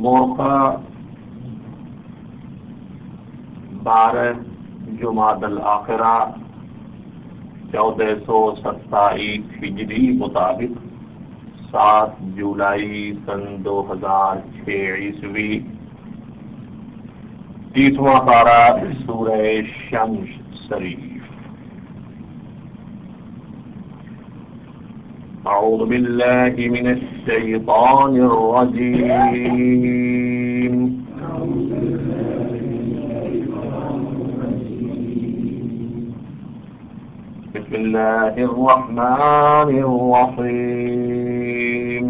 मोरखा 12 जुमादल आखिरा 1427 हिजरी मुताबिक 7 जुलाई सन 2006 ईस्वी 30वां पारा सूरह शम्स शरीफ। अऊज़ु बिल्लाहि मिनश शैतानिर रजीम। बिस्मिल्लाहिर रहमानिर रहीम।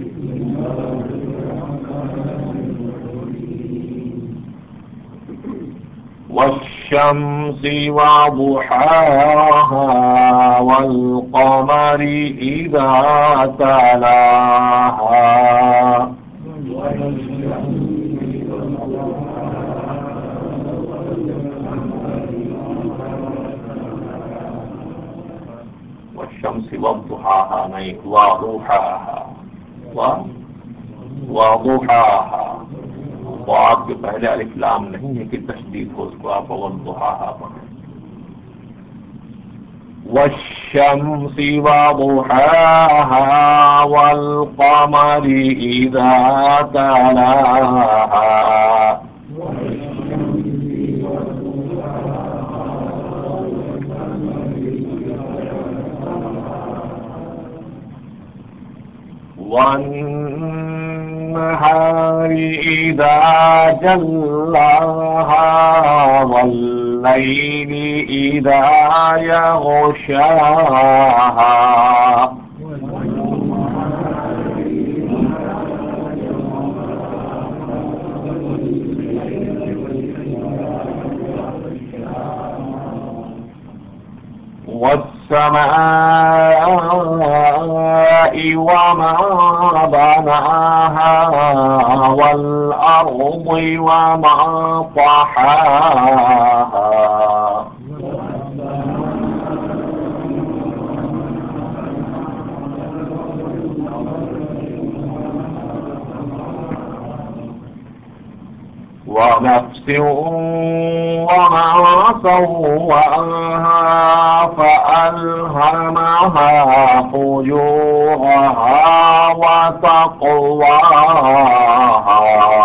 वश्शम्सि वदुहाहा वल्क़मरि इज़ा तलाहा वश्शम्सि वदुहाहा नहीं वदुहाहा वदुहाहा। आपके पहले अलिफ लाम नहीं है कि तशदीद हो, उसको आप वद्दुहाहा पढ़ें। वश्शम्सि वदुहाहा वल्क़मरि इज़ा तलाहा वन्नहारि इज़ा जल्लाहा वल्लैलि इज़ा यग़शाहा वस्समाइ वमा बनाहा वल्अर्दि वमा तहाहा वनफ्सिन वमा सव्वाहा फअल्हमहा फुजूरहा वतक़वाहा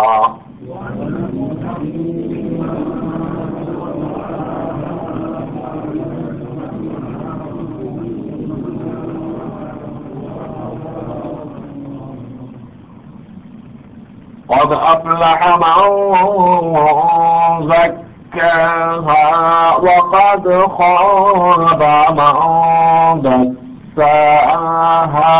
قد أفلح من زكاها وقد خاب من دساها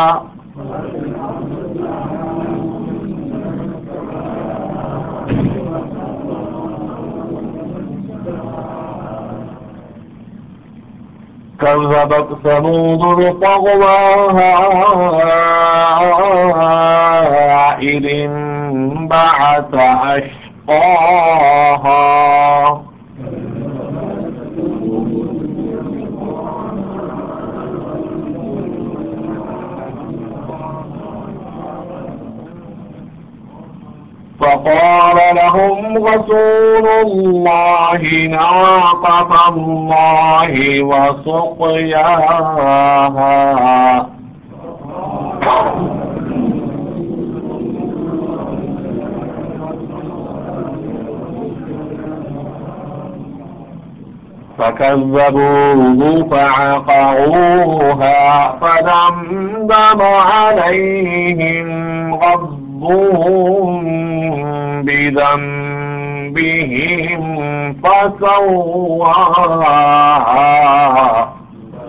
كذبت ثمود بطغواها إذ انبعث أشقاها فقال لهم رسول الله ناقة الله وسقياها فكذبوه فعقروها فدمدم عليهم ربهم بذنبهم فسواها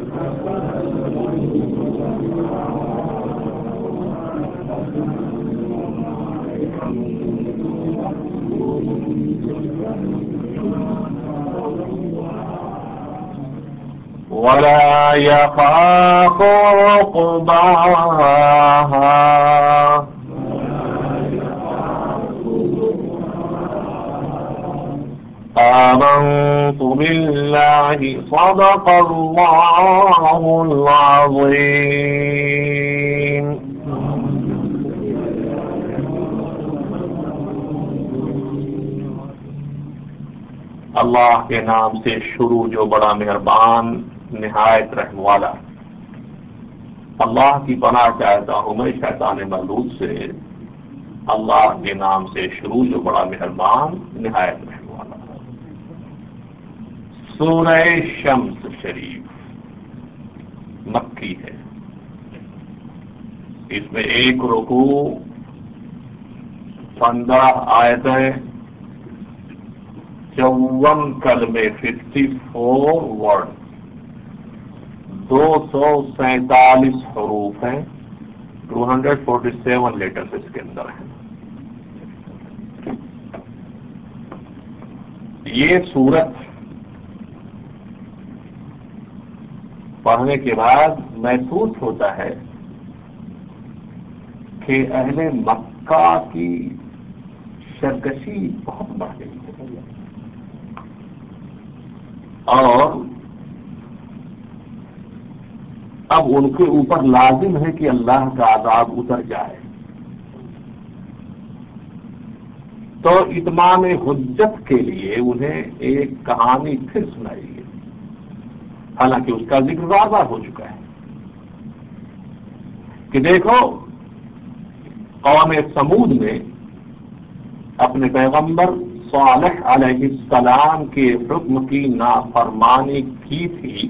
ولا يخاف عقباها آمنت بالله صدق الله العظيم. اللہ کے نام سے شروع جو بڑا مہربان نہایت رحم والا. اللہ کی پناہ چاہتا ہوں میں شیطان مردود سے. اللہ کے نام سے شروع جو بڑا مہربان نہایت رحم والا. سورہ شمس شریف مکی ہے. اس میں ایک رکوع 15 آیتیں 54 کلمے 54 ورڈ 247 حروف ہیں. 247 لیٹرز اس کے اندر ہیں. یہ سورت پڑھنے کے بعد محسوس ہوتا ہے کہ اہل مکہ کی سرکشی بہت بڑھ گئی ہے اور اب ان کے اوپر لازم ہے کہ اللہ کا عذاب اتر جائے. تو اتمام حجت کے لیے انہیں ایک کہانی پھر سنائی ہے. حالانکہ اس کا ذکر بار بار ہو چکا ہے کہ دیکھو قوم سمود نے اپنے پیغمبر صالح علیہ السلام کے حکم کی نافرمانی کی تھی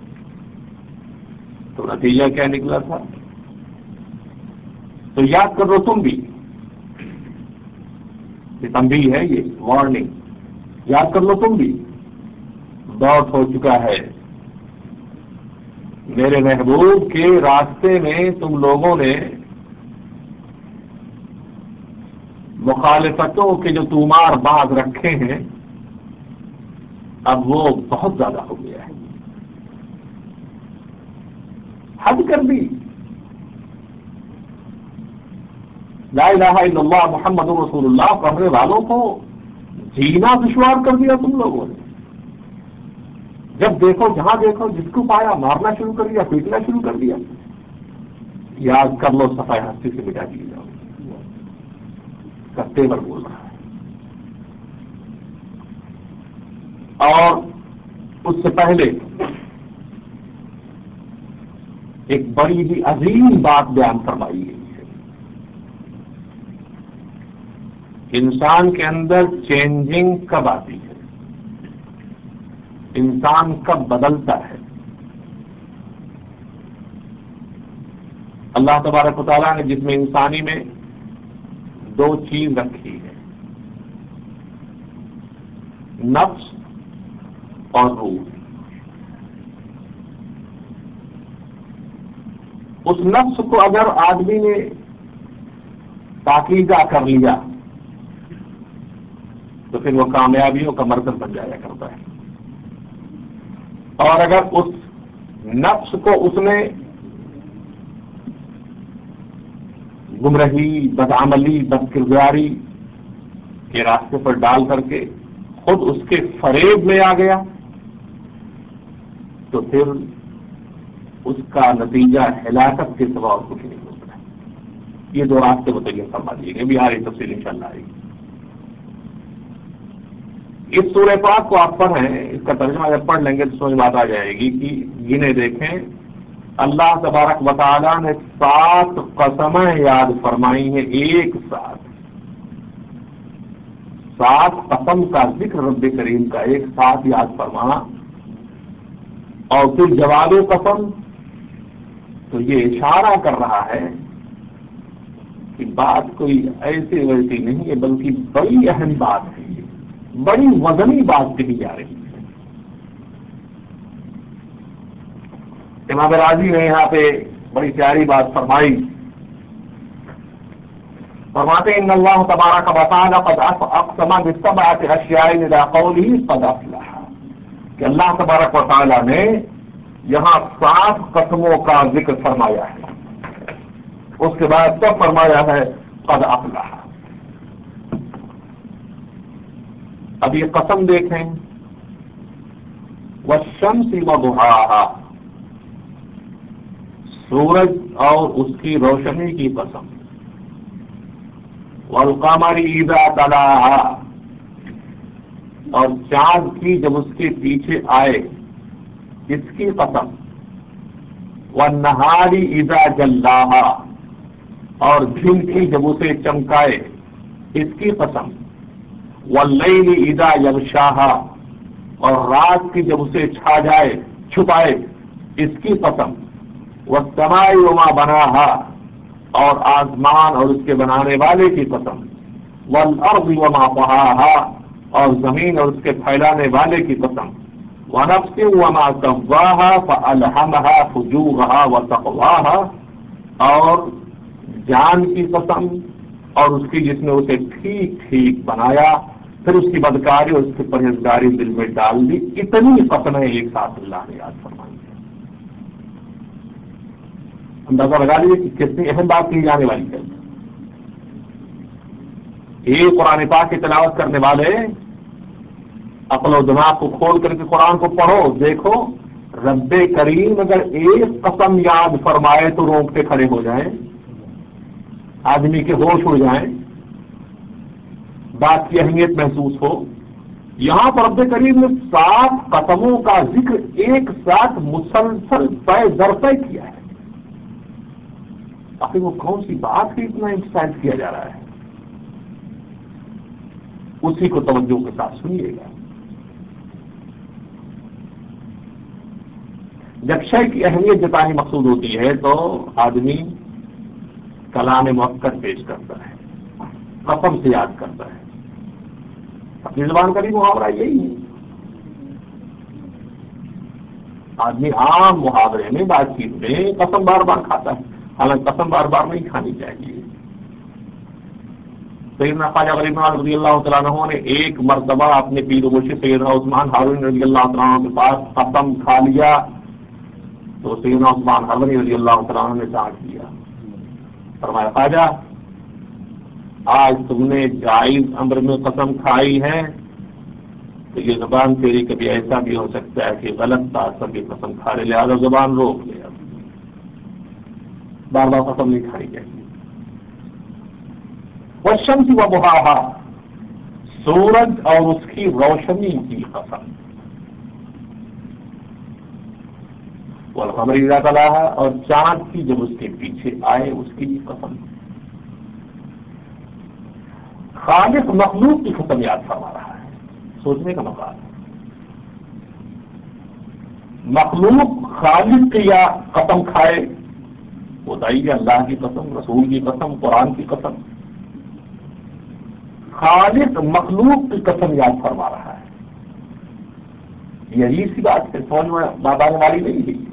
تو نتیجہ کیا نکلا تھا. تو یاد کر لو تم بھی، یہ تنبیہ ہے، یہ وارننگ. یاد کر لو تم بھی. بہت ہو چکا ہے میرے محبوب کے راستے میں تم لوگوں نے مخالفتوں کے جو طومار باز رکھے ہیں اب وہ بہت زیادہ ہو گیا ہے. حد کر دی. لا الہ الا اللہ محمد رسول اللہ پڑھنے والوں کو جینا دشوار کر دیا تم لوگوں نے. جب دیکھو جہاں دیکھو جس کو پایا مارنا شروع کر دیا، پیٹنا شروع کر دیا. یاد کر لو صفحہ ہستی سے مٹا دیے جاؤ. کتے پر بول رہا ہے. اور اس سے پہلے ایک بڑی ہی عظیم بات بیان فرمائی گئی ہے. انسان کے اندر چینجنگ کب آتی ہے، انسان کب بدلتا ہے. اللہ تبارک و تعالیٰ نے جسم انسانی میں 2 چیز رکھی ہے، نفس اور روح. اس نفس کو اگر آدمی نے پاکیزہ کر لیا تو پھر وہ کامیابیوں کا مرکز بن جایا کرتا ہے. اور اگر اس نفس کو اس نے گمراہی، بدعملی، بدکرداری کے راستے پر ڈال کر کے خود اس کے فریب میں آ گیا تو پھر اس کا نتیجہ ہلاکت کے سوا اور کچھ نہیں ہوتا ہے. یہ 2 راستے متعین فرما دیے گئے. بھی آ رہی تفصیل انشاءاللہ آئے گی. اس سورہ پاک کو آپ پڑھیں، اس کا ترجمہ جب پڑھ لیں گے تو سمجھ بات آ جائے گی کہ گنے دیکھیں اللہ تبارک و تعالیٰ نے 7 قسمیں یاد فرمائی ہیں ایک ساتھ. 7 قسم کا ذکر رب کریم کا ایک ساتھ یاد فرمانا اور پھر جواب قسم. تو یہ اشارہ کر رہا ہے کہ بات کوئی ایسی ویسی نہیں ہے بلکہ بڑی اہم بات ہے، بڑی وزنی بات کہی جا رہی ہے. امام راضی نے یہاں پہ بڑی پیاری بات فرمائی. فرماتے ہیں ان اللہ تبارک و تعالی قد اقسم ب7 اشیاء اذا قوله قد افلح، کہ اللہ تبارک و تعالی نے یہاں 7 قسموں کا ذکر فرمایا ہے. اس کے بعد کب فرمایا ہے قد افلح. اب یہ قسم دیکھیں، والشمس وضحاها، سورج اور اس کی روشنی کی قسم. والقمر اذا تلاها، اور چاند کی جب اس کے پیچھے آئے اس کی قسم، والنہار اذا جلاھا اور دن کی جب اسے چمکائے اس کی قسم، واللیل اذا یغشاھا اور رات کی جب اسے چھا جائے چھپائے اس کی قسم، والسماء وما بناھا اور آسمان اور اس کے بنانے والے کی قسم، والارض وما طحاھا اور زمین اور اس کے پھیلانے والے کی قسم، ونفس وما سواھا فالہمھا فجورھا وتقواھا اور جان کی قسم اور اس کی جس نے اسے ٹھیک ٹھیک بنایا پھر اس کی بدکاری اور اس کی پرہیزگاری دل میں ڈال دی. اتنی قسمیں ایک ساتھ اللہ نے یاد فرمائی. اندازہ لگا لیجیے کہ کتنی اہم بات کی جانے والی ہے. ایک قرآن پاک کی تلاوت کرنے والے عقل و دماغ کو کھول کر کے قرآن کو پڑھو، دیکھو رب کریم اگر ایک قسم یاد فرمائے تو رونگٹے کھڑے ہو جائیں، آدمی کے ہوش اڑ جائیں، بات کی اہمیت محسوس ہو. یہاں پر رب کریم نے 7 قسموں کا ذکر ایک ساتھ مسلسل پے در پے کیا ہے. آخر وہ کون سی بات کی اتنا امفسائز کیا جا رہا ہے، اسی کو توجہ کے ساتھ سنیے گا. جب شے کی اہمیت جتانی مقصود ہوتی ہے تو آدمی کلام مؤکد پیش کرتا ہے، قسم سے یاد کرتا ہے. اپنی زبان کا بھی محاورہ یہی ہے. آدمی عام محاورے میں بات چیت میں قسم بار بار کھاتا ہے، حالانکہ قسم بار بار نہیں کھانی چاہیے. سیدنا خواجہ غریب نواز رضی اللہ تعالیٰ عنہ نے ایک مرتبہ اپنے پیر و مرشد سیدنا عثمان ہارونی رضی اللہ تعالیٰ عنہ کے پاس قسم کھا لیا تو سیدنا عثمان ہارونی رضی اللہ تعالیٰ عنہ نے ڈانٹ دیا. فرمایا خواجہ آج تم نے جائز امر میں قسم کھائی ہے تو یہ زبان تیری کبھی ایسا بھی ہو سکتا ہے کہ غلط بات پر بھی قسم کھا لے، لہٰذا زبان روک لے. بار بار قسم نہیں کھائی جائے. والشمس وضحاھا سورج اور اس کی روشنی کی قسم، والقمر اذا تلاھا اور چاند کی جب اس کے پیچھے آئے اس کی بھی قسم. خالق مخلوق کی قسم یاد فرما رہا ہے. سوچنے کا موقع ہے. مخلوق خالق کی یا قسم کھائے بتائیے، اللہ کی قسم، رسول کی قسم، قرآن کی قسم. خالق مخلوق کی قسم یاد فرما رہا ہے. یہی سی بات ہے، سمجھ میں بات آنے والی نہیں ہے.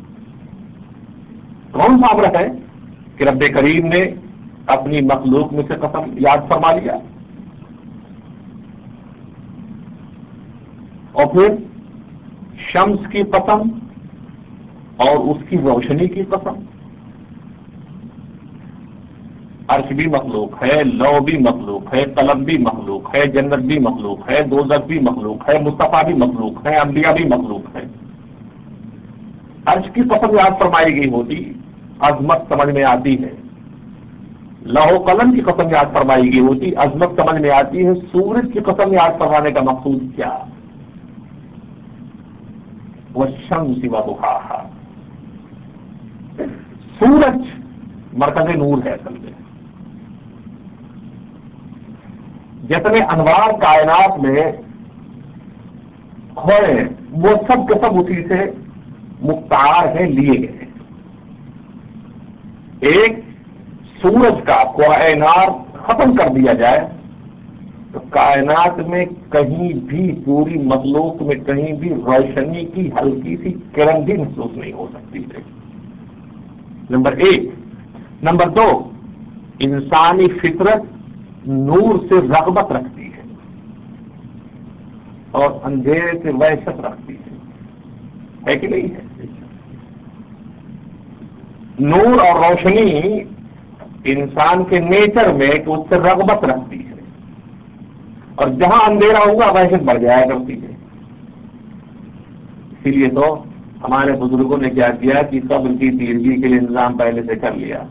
کون سا امر ہے کہ رب کریم نے اپنی مخلوق میں سے قسم یاد فرما لیا اور پھر شمس کی قسم اور اس کی روشنی کی قسم. عرش بھی مخلوق ہے، لو بھی مخلوق ہے، قلم بھی مخلوق ہے، جنت بھی مخلوق ہے، دوزخ بھی مخلوق ہے، مصطفیٰ بھی مخلوق ہے، انبیاء بھی مخلوق ہے. عرش کی قسم یاد فرمائی گئی ہوتی عظمت سمجھ میں آتی ہے، لوح و قلم کی قسم یاد فرمائی گئی ہوتی عظمت سمجھ میں آتی ہے. سورج کی قسم یاد فرمانے کا مقصود کیا؟ والشمس وضحاھا سورج مرکز نور ہے. اصل میں جتنے انوار کائنات میں ہوئے وہ سب کے سب اسی سے مختار ہیں، لیے گئے ہیں. ایک سورج کا کائنات ختم کر دیا جائے تو کائنات میں کہیں بھی پوری مخلوق میں کہیں بھی روشنی کی ہلکی سی کرن بھی محسوس نہیں ہو سکتی ہے. نمبر 1. نمبر 2 انسانی فطرت نور سے رغبت رکھتی ہے اور اندھیرے سے وحشت رکھتی ہے کہ نہیں ہے؟ نور اور روشنی انسان کے نیچر میں کہ اس سے رغبت رکھتی ہے اور جہاں اندھیرا ہوگا وحشت بڑھ جایا کرتی ہے. اسی لیے تو ہمارے بزرگوں نے کیا کیا کہ قبر کی تیرگی کے لیے انتظام پہلے سے کر لیا،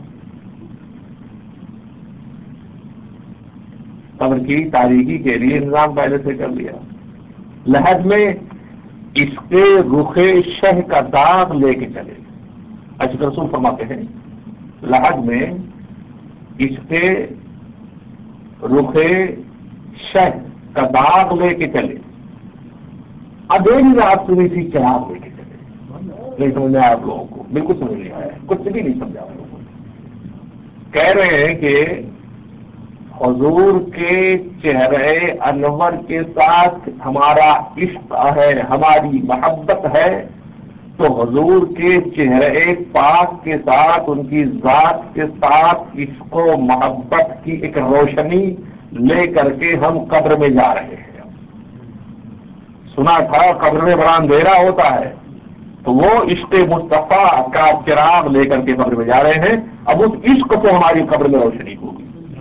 قبر کی تاریکی کے لیے انتظام پہلے سے کر لیا. لحد میں اس کے رخ شہ کا داغ لے کے چلے. اشرف رسول فرماتے ہیں لحد میں اس کے رخ شہ کا داغ لے کے چلے. ادھیری رات میں سی چراغ لے کے چلے. نہیں سمجھ میں آپ لوگوں کو بالکل سمجھ نہیں آیا, کچھ بھی نہیں سمجھا لوگوں کو. کہہ رہے ہیں کہ حضور کے چہرے انور کے ساتھ ہمارا عشق ہے, ہماری محبت ہے, تو حضور کے چہرے پاک کے ساتھ ان کی ذات کے ساتھ عشق و محبت کی ایک روشنی لے کر کے ہم قبر میں جا رہے ہیں. سنا تھا قبر میں بڑا اندھیرا ہوتا ہے, تو وہ عشق مصطفیٰ کا چراغ لے کر کے قبر میں جا رہے ہیں. اب اس عشق سے ہماری قبر میں روشنی ہوگی.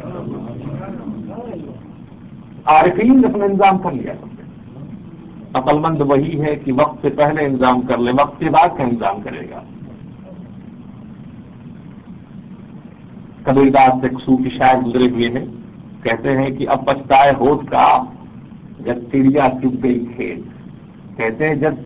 عارفین نے اپنا انتظام کر لیا. عقل مند وہی ہے کہ وقت سے پہلے انتظام کر لے, وقت کے بعد کا انتظام کرے گا. کبیرداس ایک صوفی شاعر گزرے ہوئے ہیں, کہتے ہیں کہ اب پچھتائے ہوت کا جب چڑیا چگ گئی کھیت. کہتے ہیں جب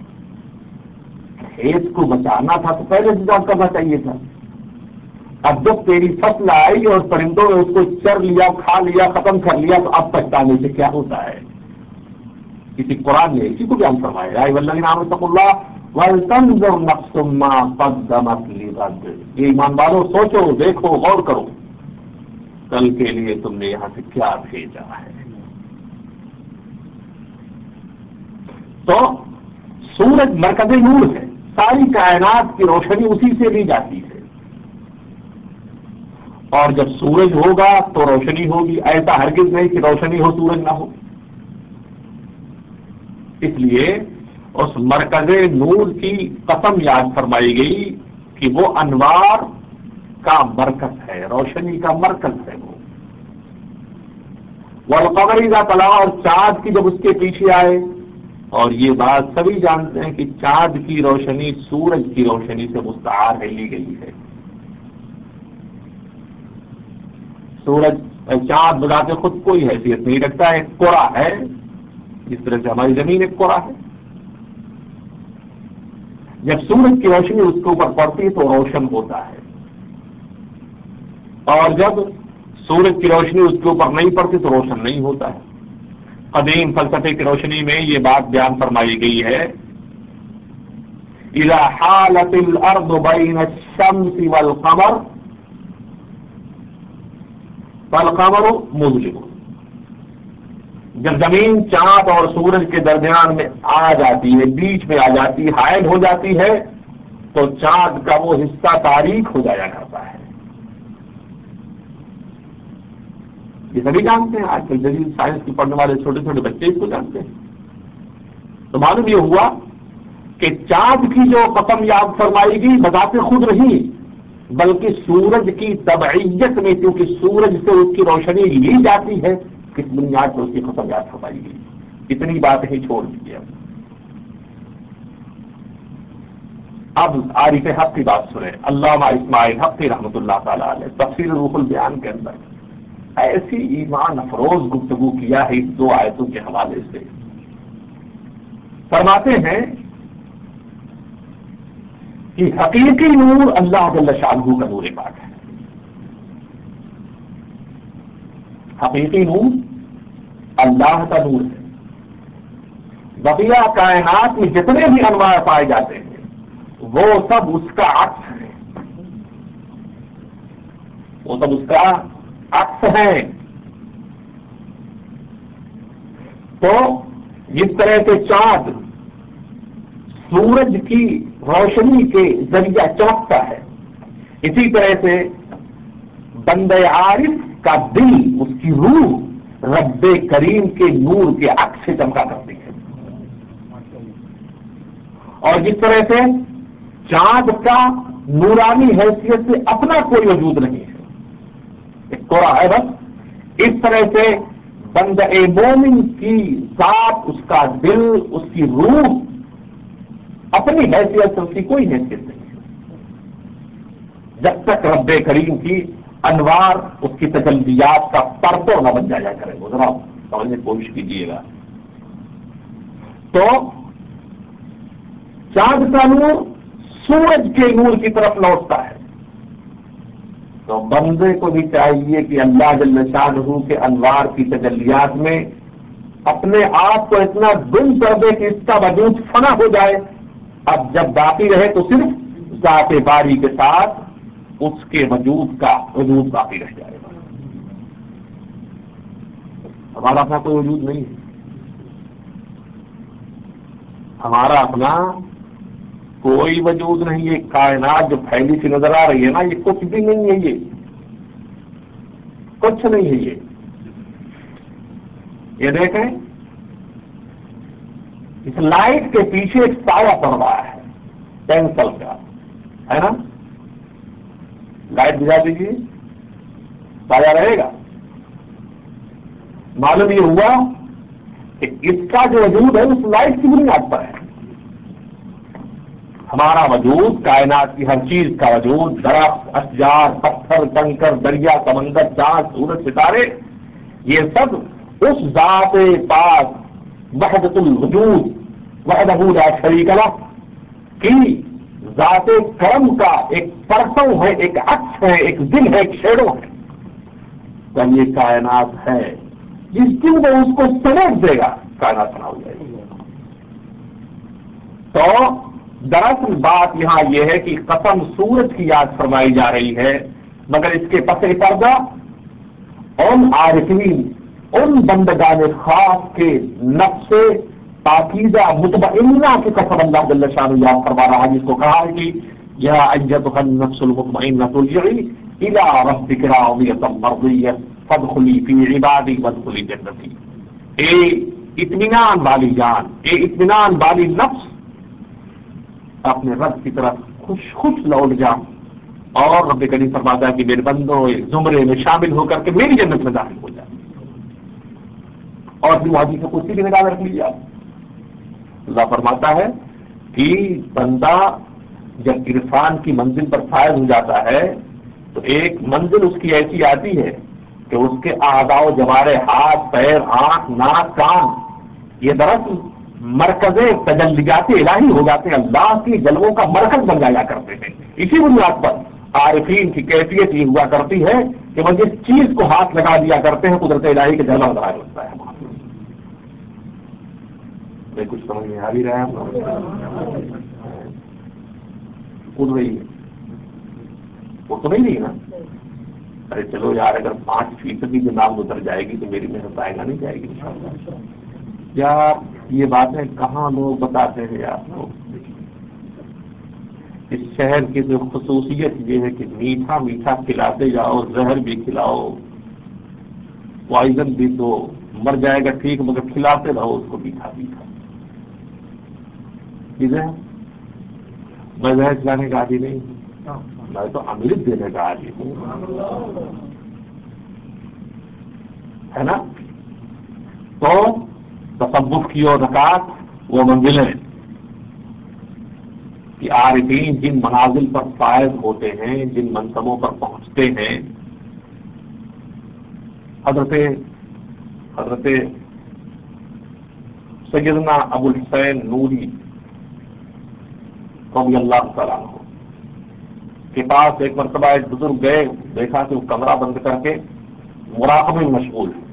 کھیت کو بچانا تھا تو پہلے انتظام کرنا چاہیے تھا. اب جب تیری فصل آئی اور پرندوں نے اس کو چر لیا, کھا لیا, ختم کر لیا, تو اب پچھتانے سے کیا ہوتا ہے. کسی قرآن نے اسی کو بیان فرمایا, اے والذین آمنوا اتقوا اللہ ولتنظر نفس ما قدمت لغد. یہ ایمان والو سوچو, دیکھو, غور کرو, کل کے لیے تم نے یہاں سے کیا بھیجا ہے. تو سورج مرکز نور ہے, ساری کائنات کی روشنی اسی سے لی جاتی ہے. اور جب سورج ہوگا تو روشنی ہوگی, ایسا ہرگز نہیں کہ روشنی ہو سورج نہ ہو. اس لیے اس مرکز نور کی قسم یاد فرمائی گئی کہ وہ انوار کا مرکز ہے, روشنی کا مرکز ہے. وہ والقمر اذا طلع, اور چاند کی جب اس کے پیچھے آئے. اور یہ بات سبھی جانتے ہیں کہ چاند کی روشنی سورج کی روشنی سے مستعار ہے, لی گئی ہے. سورج چاند بذات خود کوئی حیثیت نہیں رکھتا ہے, ایک کوڑا ہے, جس طرح سے ہماری زمین ایک کوڑا ہے. جب سورج کی روشنی اس کے اوپر پڑتی ہے تو روشن ہوتا ہے, اور جب سورج کی روشنی اس کے اوپر نہیں پڑتی تو روشن نہیں ہوتا ہے. قدیم فلسفے کی روشنی میں یہ بات بیان فرمائی گئی ہے, اذا حالت الارض بین الشمس والقمر فالقمر مظلم. جب زمین چاند اور سورج کے درمیان میں آ جاتی ہے, بیچ میں آ جاتی ہے, حائل ہو جاتی ہے, تو چاند کا وہ حصہ تاریک ہو جایا کرتا ہے. یہ سبھی جانتے ہیں, آج کل جدید سائنس کی پڑھنے والے چھوٹے چھوٹے بچے اس کو جانتے ہیں. تو معلوم یہ ہوا کہ چاند کی جو قسم یاد فرمائی گئی بذات خود نہیں, بلکہ سورج کی تبعیت میں, کیونکہ سورج سے اس کی روشنی لی جاتی ہے, کس بنیاد پر اس کی قسم یاد فرمائی گئی. اتنی بات ہی چھوڑ دیجیے. اب عارف حق کی بات سنیں. علامہ اسماعیل حقی رحمۃ اللہ تعالی علیہ تفسیر روح البیان کے اندر ایسی ایمان افروز گفتگو کیا ہے اس دو آیتوں کے حوالے سے. فرماتے ہیں کہ حقیقی نور اللہ جل شانہ کا نور پاک ہے. حقیقی نور اللہ کا نور ہے. بقیہ کائنات میں جتنے بھی انوار پائے جاتے ہیں وہ سب اس کا عکس ہے, وہ سب اس کا عکس ہے. تو جس طرح سے چاند سورج کی روشنی کے ذریعہ چمکتا ہے, اسی طرح سے بندہ عارف کا دل, اس کی روح رب کریم کے نور کے عکس سے چمکا کرتی ہے. اور جس طرح سے چاند کا نورانی حیثیت سے اپنا کوئی وجود نہیں ہے, ایک کوڑا ہے بس, اس طرح سے بندہ مومن کی ذات, اس کا دل, اس کی روح اپنی حیثیت سے اس کی کوئی حیثیت نہیں ہے, جب تک رب کریم کی انوار اس کی تجلیات کا پردہ نہ بن جایا کرے. وہ ذرا سمجھنے کی کوشش کیجیے گا. تو چاند کا نور سورج کے نور کی طرف لوٹتا ہے. تو بندے کو بھی چاہیے کہ اللہ جل شانہ کے انوار کی تجلیات میں اپنے آپ کو اتنا گم کر دے کہ اس کا وجود فنا ہو جائے. اب جب باقی رہے تو صرف ذات باری کے ساتھ اس کے وجود کا وجود باقی رہ جائے گا. ہمارا اپنا کوئی وجود نہیں ہے. ہمارا اپنا کوئی وجود نہیں ہے. کائنات جو پھیلی سی نظر آ رہی ہے نا، یہ کچھ بھی نہیں ہے. یہ کچھ نہیں ہے. یہ دیکھیں، اس لائٹ کے پیچھے ایک سایہ پڑ رہا ہے پینسل کا، ہے نا؟ لائٹ بجھا دیجیے، سایہ رہے گا. معلوم یہ ہوا کہ اس کا جو وجود ہے اس لائٹ کی بنیاد پر ہے. ہمارا وجود، کائنات کی ہر چیز کا وجود، درخت، اشجار، پتھر، کنکر، دریا، سمندر، چاند، سورج، ستارے، یہ سب اس ذات پاک وحدت الوجود وحدہ لا شریک لہ کی ذات کرم کا ایک پرسو ہے، ایک عکس ہے، ایک دل ہے، ایک شیڈو ہے. جب یہ کائنات ہے، جس دن وہ اس کو سمیٹ دے گا کائنات بنا ہو جائے گی. تو دراصل بات یہاں یہ ہے کہ قسم سورج کی یاد فرمائی جا رہی ہے، مگر اس کے پس پردہ ان عارفین، ان بندگان خاص کے نفس پاکیزہ مطمئنہ کی قسم اللہ جل شانہ یاد فرما رہا ہے، جس کو کہا ہے کہ یا ایتھا النفس المطمئنہ ارجعی الی ربک راضیۃ مرضیہ فادخلی فی عبادی وادخلی جنتی. اے اطمینان والی جان، اے اطمینان والی نفس، اپنے رب کی طرف خوش خوش لوٹ جا. اور رب کریم فرماتا ہے کہ میرے بندوں زمرے میں شامل ہو کر کے میری جنت میں داخل ہو جائے. اور پھر حدیث قدسی کی نگاہ رکھ لیجیے آپ. اللہ فرماتا ہے کہ بندہ جب عرفان کی منزل پر فائز ہو جاتا ہے تو ایک منزل اس کی ایسی آتی ہے کہ اس کے اعضاء و جوارے، ہاتھ، پیر، آنکھ، ناک، کان، یہ دراصل مرکز تجلیات الہی ہو جاتے ہیں، اللہ کی جلووں کا مرکز بن جایا کرتے ہیں. اسی بنیاد پر عارفین کی کیفیت یہ ہوا کرتی ہے کہ وہ جس چیز کو ہاتھ لگا دیا کرتے ہیں قدرت الہی کے جلوہ ظاہر ہوتا ہے. میں کچھ سمجھ میں آ بھی رہا ہے؟ کود رہی ہے وہ تو نہیں نا. ارے چلو یار، اگر 5% کی نام اتر جائے گی تو میری محنت آئے گا نہیں جائے گی یار. یہ باتیں کہاں لوگ بتاتے ہیں آپ کو. اس شہر کی جو خصوصیت یہ ہے کہ میٹھا میٹھا کھلاتے جاؤ، زہر بھی کھلاؤ، پوائزن بھی دو، مر جائے گا ٹھیک، مگر کھلاتے رہو اس کو میٹھا میٹھا. چیزیں میں زہر کھلانے کا عادی نہیں، میں تو امرت دینے کا عادی ہوں، ہے نا. تو تصوف کی اور رکعت وہ منزلیں کہ عارفین جن منازل پر فائز ہوتے ہیں، جن منصبوں پر پہنچتے ہیں. حضرت سیدنا ابو الحسین نوری رضی اللہ تعالیٰ عنہ کے پاس ایک مرتبہ ایک بزرگ گئے، دیکھا کہ وہ کمرہ بند کر کے مراقبے میں مشغول ہے.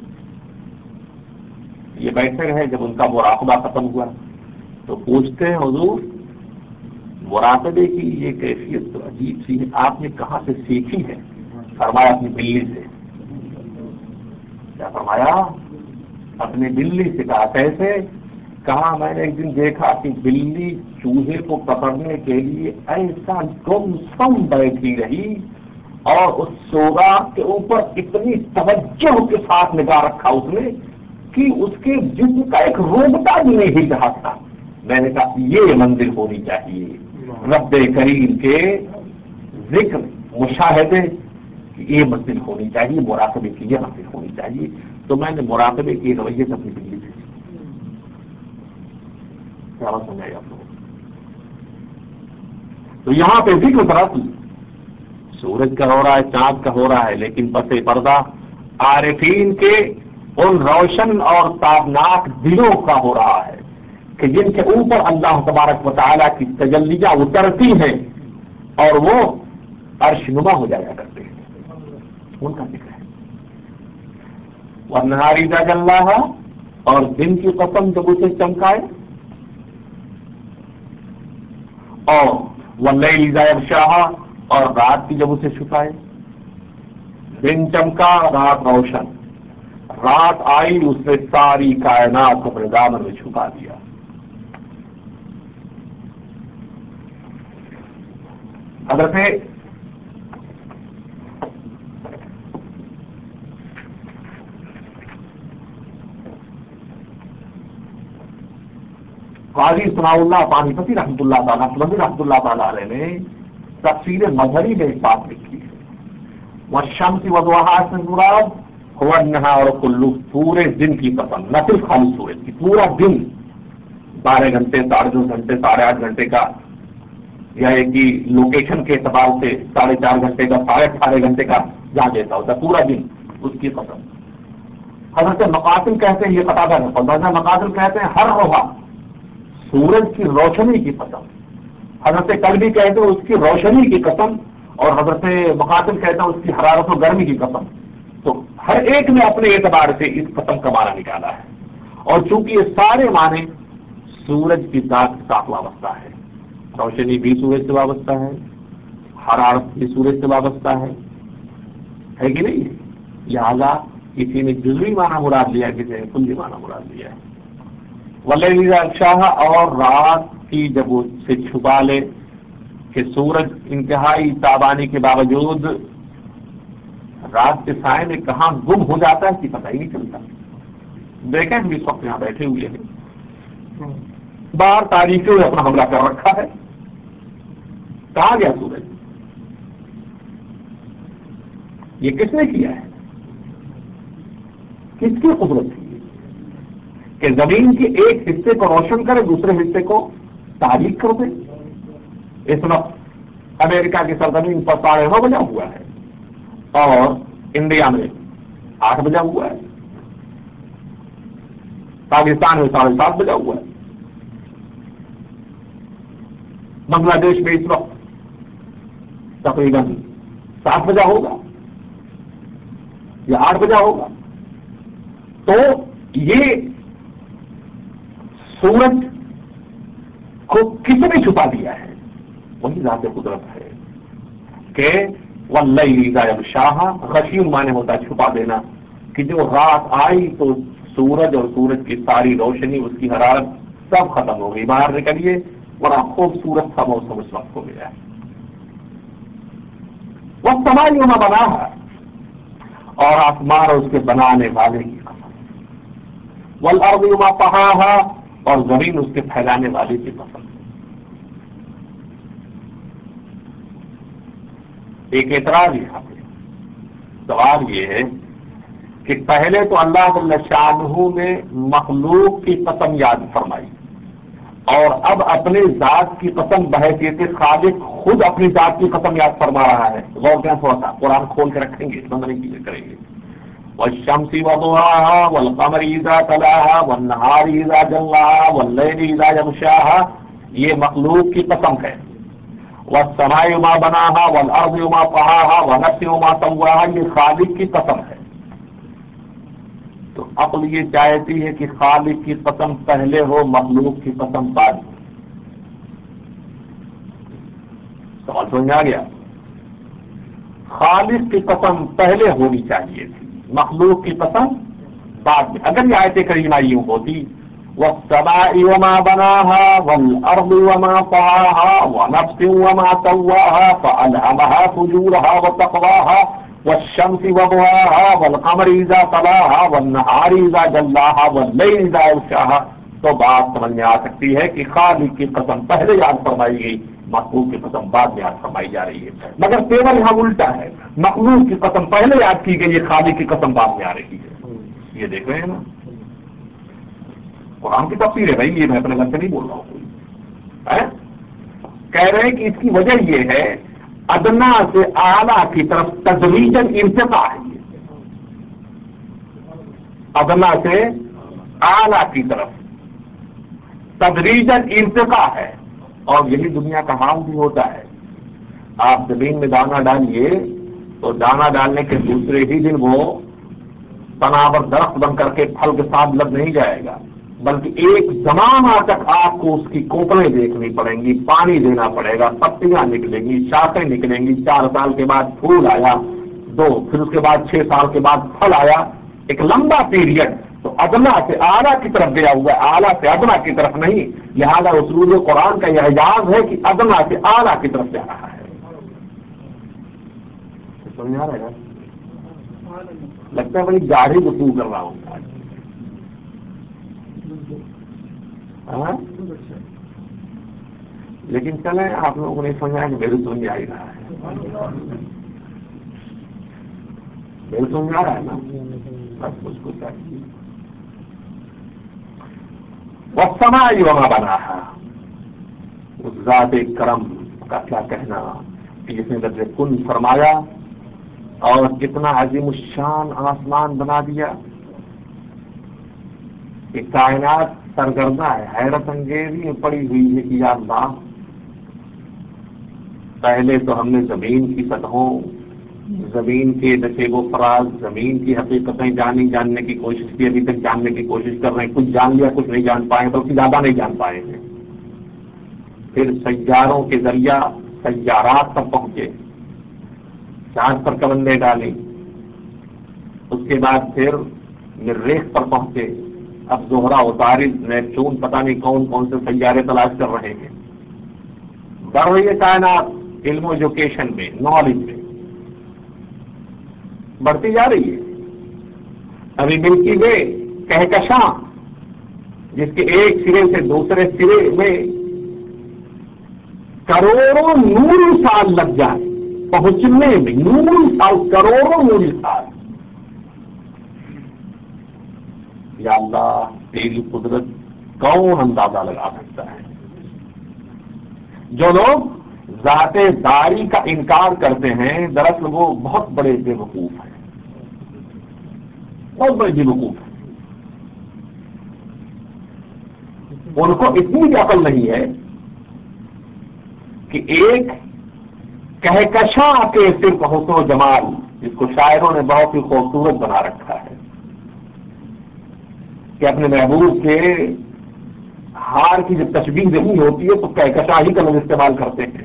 یہ بیٹھے رہے. جب ان کا مراقبہ ختم ہوا تو پوچھتے ہیں حضور مراقبے کی یہ کیفیت تو عجیب سی ہے، آپ نے کہاں سے سیکھی ہے؟ فرمایا اپنی بلی سے. کیا فرمایا؟ اپنی بلی سے. کہا کیسے؟ کہا میں نے ایک دن دیکھا کہ بلی چوہے کو پکڑنے کے لیے ایسا گم سم بیٹھی رہی اور اس سوراخ کے اوپر اتنی توجہ کے ساتھ نگاہ رکھا اس نے کہ اس کے جسم کا ایک روبتا بھی نہیں ہل رہا تھا. میں نے کہا یہ منزل ہونی چاہیے رب کریم کے ذکر مشاہدے کی، یہ منزل ہونی چاہیے، مراقبے کی یہ منزل ہونی چاہیے. تو میں نے مراقبے کی رویت اپنی بلی سے کیا سمجھائے آپ لوگوں. تو یہاں پہ ذکر دراصل سورج کا ہو رہا ہے، چاند کا ہو رہا ہے، لیکن پس پردہ عارفین کے ان روشن اور تابناک دلوں کا ہو رہا ہے کہ جن کے اوپر اللہ تبارک و تعالیٰ کی تجلیاں اترتی ہیں اور وہ عرش نما ہو جایا کرتے ہیں، ان کا ذکر ہے۔ والنہار اذا جلاھا، اور دن کی قسم جب اسے چمکائے، اور واللیل اذا یغشاھا، اور رات کی جب اسے چھپائے۔ دن چمکا، رات روشن، رات آئی اس نے ساری کائنات کو اپنے دامن میں چھپا دیا۔ حضرت قاضی ثناء اللہ پانی پتی رحمۃ اللہ تعالیٰ رحمۃ اللہ تعالیٰ علیہ نے تفسیر مظہری میں ایک بات لکھی ہے، والشمس وضحاھا سے مراد هو النہار کلہ، پورے دن کی قسم، نہ صرف خالی سورج کی، پورا دن 12 گھنٹے، 2.5 گھنٹے، 8.5 گھنٹے کا، یا ایک ہی لوکیشن کے اعتبار سے 4.5 گھنٹے کا، 18.5 گھنٹے کا جہاں دیتا ہوتا ہے، پورا دن اس کی قسم۔ حضرت مقاتل کہتے ہیں، یہ قتادہ ہے، مقاتل کہتے ہیں ہر روحہ، سورج کی روشنی کی قسم۔ حضرت کلبی کہتے ہیں اس کی روشنی کی قسم، اور حضرت مقاتل کہتے ہیں اس کی حرارت و گرمی کی قسم۔ تو ہر ایک نے اپنے اعتبار سے اس قسم کا معنی نکالا ہے، اور چونکہ یہ سارے معنی سورج کی ذات کے ساتھ وابستہ ہے، روشنی بھی سورج سے وابستہ ہے، حرارت بھی سورج سے وابستہ ہے کہ نہیں؟ لہٰذا کسی نے جزوی معنی مراد لیا، کسی نے کلی معنی مراد لیا ہے۔ واللیل اذا یغشاھا، اور رات کی جب اس سے چھپا لے، کہ سورج انتہائی تابانی کے باوجود رات کے سائے میں کہاں گم ہو جاتا ہے اس کی پتہ ہی نہیں چلتا۔ دیکھیں ہم اس وقت یہاں بیٹھے ہوئے ہیں، باہر تاریخوں نے اپنا حملہ کر رکھا ہے، کہاں گیا سورج؟ یہ کس نے کیا ہے؟ کس کی قدرت تھی کہ زمین کے ایک حصے کو روشن کرے، دوسرے حصے کو تاریک کر دے؟ اس وقت امریکہ کی سرزمین پر 9:30 بجا ہوا ہے، اور انڈیا میں 8 بجا ہوا ہے، پاکستان میں 7:30 بجا ہوا ہے، بنگلہ دیش میں اس وقت تقریباً 7 بجا ہوگا یا 8 بجا ہوگا۔ تو یہ سورج کو کس نے چھپا دیا ہے؟ وہی ذات قدرت ہے کہ واللیل اذا یغشاھا، غشی معنی ہوتا ہے چھپا دینا، کہ جو رات آئی تو سورج اور سورج کی ساری روشنی، اس کی حرارت سب ختم ہو گئی، باہر نکلیے، بڑا خوبصورت سا موسم اس وقت ہو گیا ہے۔ والسماء وما بناھا، اور آسمان اور اس کے بنانے والے کی قسم، والارض وما طحاھا، اور زمین اس کے پھیلانے والے کی قسم۔ ایک اعتراض یہاں پہ، سوال یہ ہے کہ پہلے تو اللہ جل شانہ نے مخلوق کی قسم یاد فرمائی، اور اب اپنے ذات کی قسم بحیثیت خالق خود اپنی ذات کی قسم یاد فرما رہا ہے۔ غور کریں تھوڑا سا، قرآن کھول کے رکھیں گے، بند نہیں کیے کریں گے۔ والشمس وضحاها والقمر اذا تلاها والنهار اذا جلاها والليل اذا يغشاها، یہ مخلوق کی قسم ہے۔ والسماء وما بناها والارض وما طحاها ونفس وما سواها، یہ خالق کی قسم ہے۔ تو عقل یہ چاہتی ہے کہ خالق کی قسم پہلے ہو، مخلوق کی قسم بعد ہو۔ سوال سمجھ میں آ گیا؟ خالق کی قسم پہلے ہونی چاہیے تھی، مخلوق کی قسم بعد میں۔ اگر یہ آیت کریمہ یوں ہوتی والسماء وما بناها والارض وما طحاها ونفس وما سواها فالهمها فجورها وتقواها والشمس وضحاها والقمر اذا تلاها والنهار اذا جلاها والليل اذا يغشاها، تو بات سمجھ میں آ سکتی ہے کہ خالق کی قسم پہلے یاد فرمائی گئی، مخلوق کی قسم بعد میں یاد فرمائی جا رہی ہے۔ مگر تیور یہاں الٹا ہے، مخلوق کی قسم پہلے یاد کی گئی ہے، خالق کی قسم بعد میں آ رہی ہے۔ یہ دیکھ رہے ہیں نا، قرآن کی تفسیر ہے بھائی، یہ میں اپنے گھر سے نہیں بول رہا ہوں۔ کہہ رہے ہیں کہ اس کی وجہ یہ ہے ادنا سے اعلیٰ کی طرف تدریجاً ارتقاء ہے، ادنا سے اعلیٰ کی طرف تدریجاً ارتقا ہے، اور یہی دنیا کا حال بھی ہوتا ہے. آپ زمین میں دانہ ڈالیے تو دانہ ڈالنے کے دوسرے ہی دن وہ تناور درخت بن کر کے پھل کے ساتھ لگ نہیں جائے گا، بلکہ ایک زمانہ تک آپ کو اس کی کوپلیں دیکھنی پڑیں گی، پانی دینا پڑے گا، پتیاں نکلیں گی، شاخیں نکلیں گی، 4 سال کے بعد پھول آیا، 2 پھر اس کے بعد 6 سال کے بعد پھل آیا، ایک لمبا پیریڈ. تو ادنا سے اعلیٰ کی طرف گیا ہوا ہے، اعلیٰ سے ادنا کی طرف نہیں. لہذا اسلوب قرآن کا یہ اعجاز ہے کہ ادنا سے اعلیٰ کی طرف جا رہا ہے. سمجھ آ رہا ہے؟ لگتا ہے بڑی گاڑی گفتگو کر رہا ہوں. لیکن چلیں آپ لوگوں کو نہیں سمجھا کہ میری سمجھ آ ہی رہا ہے، میری سمجھ آ رہا ہے نا، بس مجھ کو چاہیے. والسماء وما بناها، اس ذات کرم کا کیا کہنا کہ جس نے لفظ کن فرمایا اور کتنا عظیم الشان آسمان بنا دیا کہ کائنات سرگردہ ہے، حیرت انگیزی میں پڑی ہوئی ہے کہ یا اللہ پہلے تو ہم نے زمین کی سطحوں، زمین کے نشیب و فراز، زمین کی حقیقتیں جاننے کی کوشش کی، ابھی تک جاننے کی کوشش کر رہے ہیں، کچھ جان لیا کچھ نہیں جان پائے، بلکہ زیادہ نہیں جان پائے ہیں. پھر سیاروں کے ذریعہ سیارات تک پہنچے، چاند پر کمندیں ڈالیں، اس کے بعد پھر مریخ پر پہنچے. اب زہرہ عطارد نیپچون پتہ نہیں کون کون سے سیارے تلاش کر رہے ہیں. بڑھ رہی ہے کائنات علم و ایجوکیشن میں، نالج میں بڑھتی جا رہی ہے. ابھی ملکی وے کہکشاں جس کے ایک سرے سے دوسرے سرے میں کروڑوں نور سال لگ جائے پہنچنے میں، نور سال، کروڑوں نور سال. یا اللہ تیری قدرت کون اندازہ لگا سکتا ہے؟ جو لوگ ذات داری کا انکار کرتے ہیں دراصل وہ بہت بڑے بے وقوف ہیں، بہت بڑے بے وقوف ہیں. ان کو اتنی بھی عقل نہیں ہے کہ ایک کہکشاں کے صرف حسن و جمال، جس کو شاعروں نے بہت ہی خوبصورت بنا رکھا ہے کہ اپنے محبوب کے ہار کی جب تشبیہ نہیں ہوتی ہے تو کہکشاں ہی کا لوگ استعمال کرتے ہیں.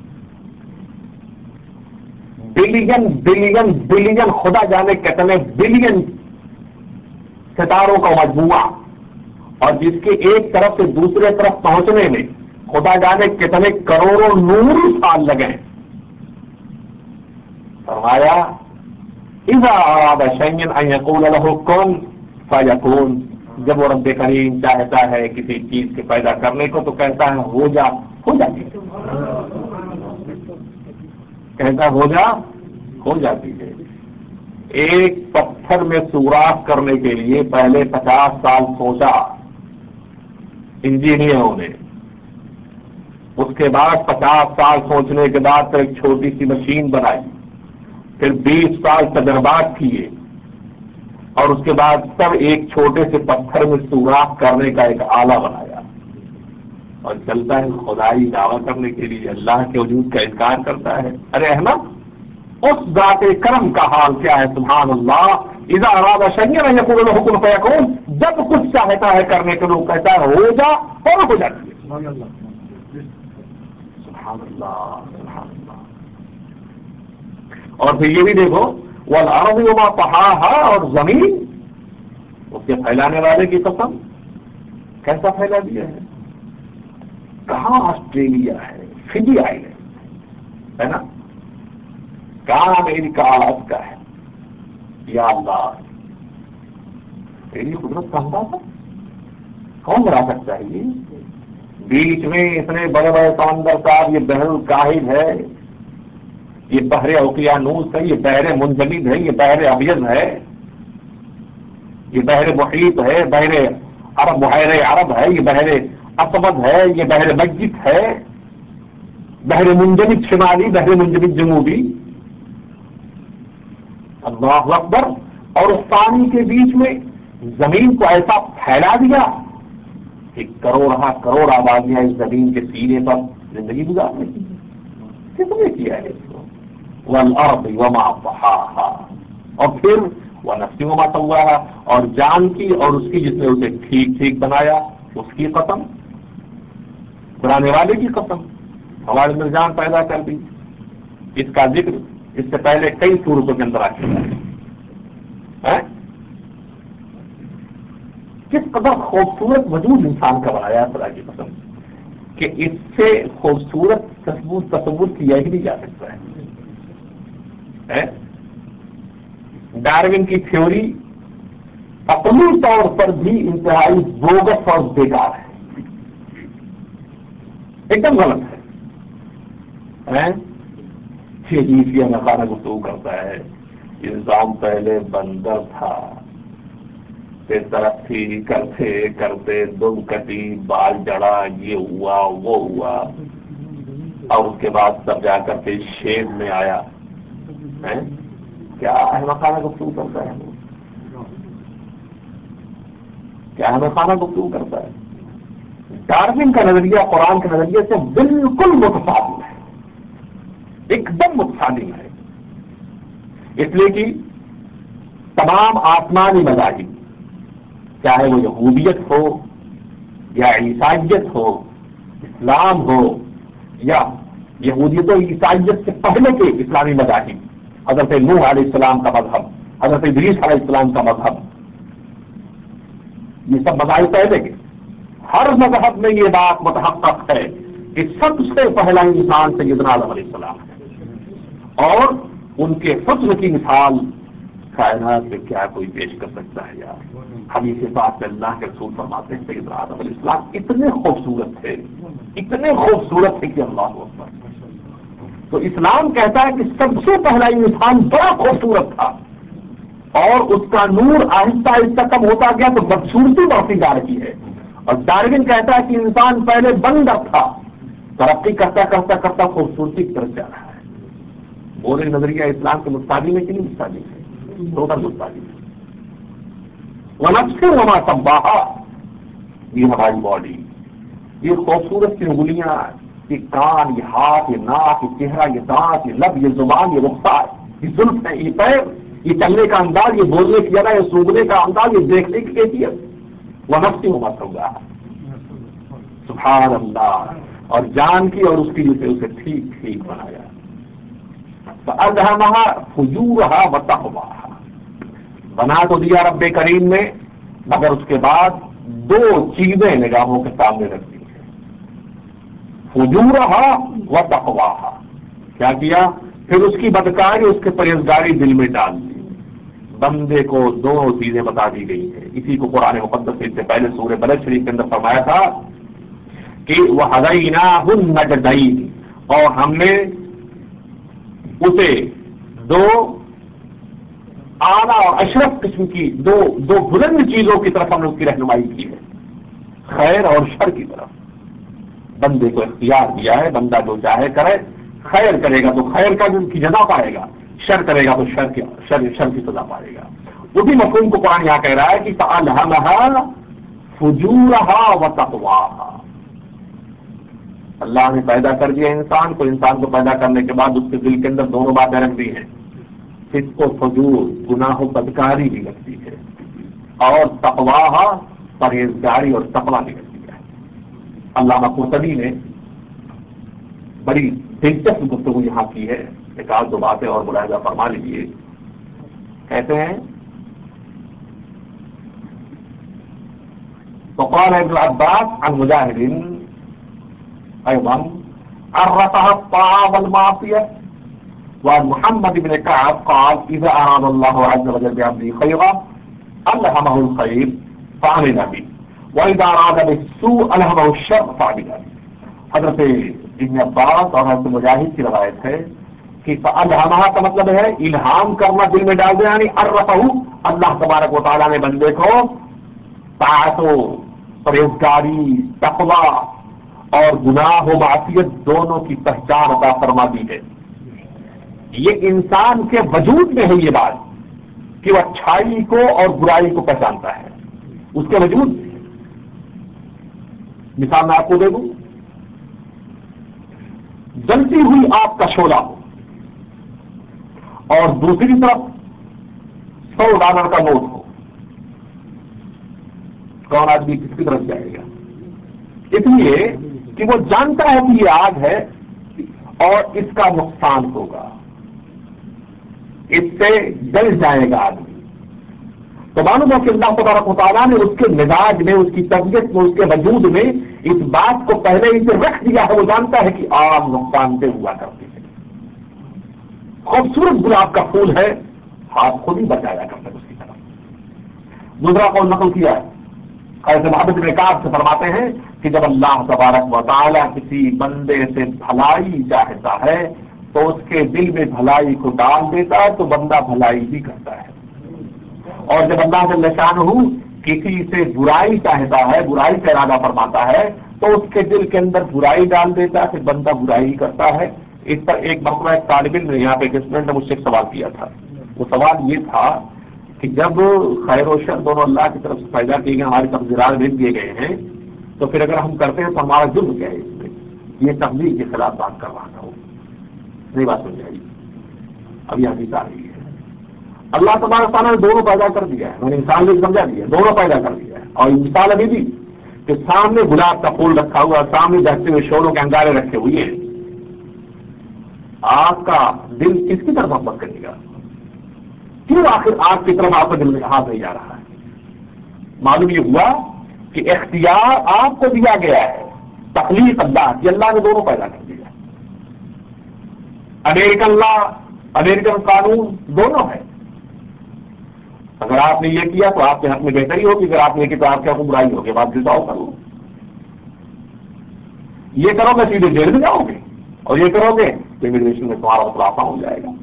بلین بلین بلین، خدا جانے کتنے بلین ستاروں کا مجموعہ، اور جس کے ایک طرف سے دوسرے طرف پہنچنے میں خدا جانے کتنے کروڑوں نور سال لگے. فرمایا اذا اراد شیئا ان یقول له کن فیکون، جب وہ رب کریم چاہتا ہے کسی چیز کے پیدا کرنے کو تو کہتا ہے ہو جا، ہو جاتی ہے، کہتا ہو جا، ہو جاتی ہے. ایک پتھر میں سوراخ کرنے کے لیے پہلے 50 سال سوچا انجینئروں نے، اس کے بعد 50 سال سوچنے کے بعد ایک چھوٹی سی مشین بنائی، پھر 20 سال تجربات کیے، اور اس کے بعد سب ایک چھوٹے سے پتھر میں سوراخ کرنے کا ایک آلہ بنایا، اور چلتا ہے خدائی دعویٰ کرنے کے لیے اللہ کے وجود کا انکار کرتا ہے. ارے احمد، اس ذات کرم کا حال کیا ہے؟ سبحان اللہ. اذا اراد شیئا ان یقول له کن فیکون، جب کچھ چاہتا ہے کرنے کے لوگ کہتا ہے ہو جا، اور ہو جاتی ہے. سبحان اللہ، سبحان اللہ. اور پھر یہ بھی دیکھو والارض وما طحاها، اور زمین اس کے پھیلانے والے کی قسم، کیسا پھیلا دیا ہے. کہاں آسٹریلیا ہے، فجی آئیلینڈ ہے نا، کہاں امریکہ کا ہے. یا اللہ تیری قدرت کا اندازہ کون بنا سکتا ہے؟ یہ بیچ میں اتنے بڑے بڑے سمندر صاحب، یہ بحر الکاہل ہے، یہ بحر اوقیانوس ہے، یہ بحر منجمد ہے، یہ بحر ابیض ہے، یہ بحر محیط ہے، بحر عرب، بحیر عرب ہے، یہ بحر اسود ہے، یہ بحر مجد ہے، بحر منجمد شمالی، بحر منجمد جنوبی. اللہ اکبر. اور اس پانی کے بیچ میں زمین کو ایسا پھیلا دیا کہ کروڑ آبادیاں اس زمین کے سینے پر زندگی گزار رہی ہیں. کس نے کیا ہے اس کو؟ والارض وما طحاها، اور پھر ونفس وما سواها، اور جان کی اور اس کی جس نے اسے ٹھیک ٹھیک بنایا، اس کی قسم، بنانے والے کی قسم. ہمارے اندر جان پیدا کر دی. اس کا ذکر اس سے پہلے کئی صورتوں کے اندر آ چکا ہے. کس قدر خوبصورت وجود انسان کا بنایا خدا کی قسم کہ اس سے خوبصورت تصور کیا ہی نہیں جا سکتا ہے. ڈارون کی تھیوری اپنی طور پر بھی انتہائی بوگس اور بیکار ہے، ایک دم غلط ہے. یہ نقارہ گفتگو کرتا ہے انسان پہلے بندر تھا، پھر ترقی کرتے کرتے دم کٹی، بال جڑا، یہ ہوا وہ ہوا، اور اس کے بعد سب جا کر کے شیر میں آیا. کیا احمقانہ گفتگو کرتا ہے؟ کیا احمقانہ گفتگو کرتا ہے؟ ڈارون کا نظریہ قرآن کے نظریے سے بالکل متفاوت ہے، ایک دم متفاوت ہے. اس لیے کہ تمام آسمانی مذاہب، چاہے وہ یہودیت ہو یا عیسائیت ہو، اسلام ہو یا یہودیت و عیسائیت سے پہلے کے اسلامی مذاہب، حضرت نوح علیہ السلام کا مذہب، حضرت ادریس علیہ السلام کا مذہب، یہ سب مذاہب پہلے کے، ہر مذہب میں یہ بات متحقق ہے کہ سب سے پہلا انسان سیدنا آدم علیہ السلام ہے، اور ان کے حسن کی مثال کائنات میں کیا کوئی پیش کر سکتا ہے یار. حدیث پاک سے اللہ کے رسول فرماتے ہیں سیدنا آدم علیہ السلام اتنے خوبصورت تھے، اتنے خوبصورت تھے کہ اللہ اکبر. تو اسلام کہتا ہے کہ سب سے پہلا انسان بڑا خوبصورت تھا، اور اس کا نور آہستہ آہستہ کم ہوتا گیا تو بدسورتی بڑھتی جا رہی ہے. اور ڈارون کہتا ہے کہ انسان پہلے بندر تھا، ترقی کرتا کرتا کرتا خوبصورتی کی طرف جا رہا ہے. بولے نظریہ اسلام کے مستقبل میں کہ نہیں مستقبل ہے؟ ٹوٹل مستقبل ہے. ونفس وما سواها، یہ ہماری باڈی، یہ خوبصورت سی انگلیاں، یہ کان، یہ ہاتھ، یہ ناک، یہ چہرہ، یہ دانت، یہ لب، یہ زبان، یہ رخسار، یہ زلف ہے، یہ پیر، یہ چلنے کا انداز، یہ بولنے کی جگہ، یہ سونگنے کا انداز، یہ دیکھنے کی کیفیت، ونفس وما سواها، سبحان اللہ. اور جان کی اور اس کی جسے اسے ٹھیک ٹھیک بنایا. فألهمها فجورها وتقواها، بنا تو دیا رب کریم نے، مگر اس کے بعد دو چیزیں نگاہوں کے سامنے رکھ دی ہیں، فجورها وتقواها. کیا کیا؟ پھر اس کی بدکاری، اس کے پرہیزگاری دل میں ڈال دی. بندے کو دو چیزیں بتا دی گئی ہیں. اسی کو قرآن مقدس سے پہلے سورہ بلد شریف کے اندر فرمایا تھا کہ وَهَدَيْنَاهُ النَّجْدَيْنِ، اور ہم نے اسے دو اعلیٰ اور اشرف قسم کی دو بلند چیزوں کی طرف ہم نے اس کی رہنمائی کی ہے، خیر اور شر کی طرف. بندے کو اختیار دیا ہے، بندہ جو چاہے کرے، خیر کرے گا تو خیر کی جزا پائے گا، شر کرے گا تو شر کی سزا پائے گا. اسی مفہوم کو قرآن یہاں کہہ رہا ہے کہ فَأَلْهَمَهَا فُجُورَهَا وَتَقْوَاهَا. اللہ نے پیدا کر دیا انسان کو پیدا کرنے کے بعد اس کے دل کے اندر دونوں باتیں رکھ دی ہیں، فسق و فجور، گناہ و بدکاری بھی رکھتی ہے، اور تقواہا، پرہیزگاری اور تقویٰ بھی رکھتی ہے. علامہ قرطبی نے بڑی دلچسپ گفتگو یہاں کی ہے، ایک آدھ دو باتیں اور ملاحظہ فرما لیجیے. کہتے ہیں وقال ابن عباس عن مجاہد ايضا عرفها الطاعة والمعصية. وعن محمد بن كعب قال اذا اراد الله عز وجل بعبده خيرا الهمه الخير فعمل به، واذا اراد بالسوء الهمه الشر فعمل به. حضرت ابن عباس اور حضرت مجاہد کی روایت ہے کہ فالهمها کا مطلب ہے الہام کرنا، دل میں ڈال دیا، یعنی عرفه، اللہ تبارک و تعالی نے بندے کو طاعت و پرہیزگاری، تقویٰ اور گناہ و معصیت دونوں کی پہچان عطا فرما دی ہے. یہ انسان کے وجود میں ہے یہ بات کہ وہ اچھائی کو اور برائی کو پہچانتا ہے، اس کے وجود میں. مثال میں آپ کو دے دوں، جلتی ہوئی آگ کا شعلہ ہو اور دوسری طرف $100 کا نوٹ ہو، کون آدمی کس کی طرف جائے گا؟ اس لیے کہ وہ جانتا ہے کہ یہ آگ ہے اور اس کا نقصان ہوگا، اس سے جل جائے گا آدمی. تو معلوم ہے کہ اللہ تبارک و تعالیٰ نے اس کے مزاج میں، اس کی طبیعت میں، اس کے وجود میں اس بات کو پہلے ہی سے رکھ دیا ہے. وہ جانتا ہے کہ آگ نقصان دہ ہوا کرتی ہے. خوبصورت گلاب کا پھول ہے، ہاتھ خود ہی بچایا کرتا ہے اس کی طرف. دوسرا قول نقل کیا ہے ایسے محبت میں کاف سے فرماتے ہیں کہ جب اللہ تبارک و تعالیٰ کسی بندے سے بھلائی چاہتا ہے تو اس کے دل میں بھلائی کو ڈال دیتا ہے تو بندہ بھلائی ہی کرتا ہے. اور جب اللہ جل شانہ کسی سے برائی چاہتا ہے، برائی کا ارادہ فرماتا ہے تو اس کے دل کے اندر برائی ڈال دیتا ہے، پھر بندہ برائی ہی کرتا ہے. اس پر ایک مرتبہ ایک طالب علم نے یہاں پہ ایک اسٹوڈنٹ نے مجھ سے ایک سوال کیا تھا. وہ سوال یہ تھا کہ جب خیر و شر دونوں اللہ کی طرف سے پیدا کیے گئے، ہماری طرف زراعت بھیج دیے گئے ہیں، تو پھر اگر ہم کرتے ہیں تو ہمارا جرم کیا ہے اس میں؟ یہ تبلیغ کے خلاف بات کر رہا تھا. وہ نہیں بات سمجھائی. اب یہ حدیث آ رہی ہے اللہ تبارک تعالیٰ نے دونوں پیدا کر دیا ہے. میں نے انسان کو سمجھا دیا، دونوں پیدا کر دیا ہے. اور مثال ابھی بھی کہ سامنے گلاب کا پھول رکھا ہوا، سامنے دہتے ہوئے شوروں کے انگارے رکھے ہوئے ہیں. آگ کا دل کس کی طرف محبت کرے گا؟ کیوں آخر آگ کی طرف آپ کا دل میں ہاتھ نہیں جا رہا ہے؟ معلوم یہ ہوا کہ اختیار آپ کو دیا گیا ہے، تخلیق اللہ کی، اللہ نے دونوں پیدا کر دیا. امریکن لا، امریکن قانون دونوں ہے. اگر آپ نے یہ کیا تو آپ کے حق میں بہتری ہوگی، اگر آپ نے کی تو آپ کے حق میں برائی ہوگی. بات جتاؤ کرو، یہ کرو گے سیدھے جیل میں جاؤ گے، اور یہ کرو گے تو امیگریشن میں تمہارا خلاصہ ہو جائے گا.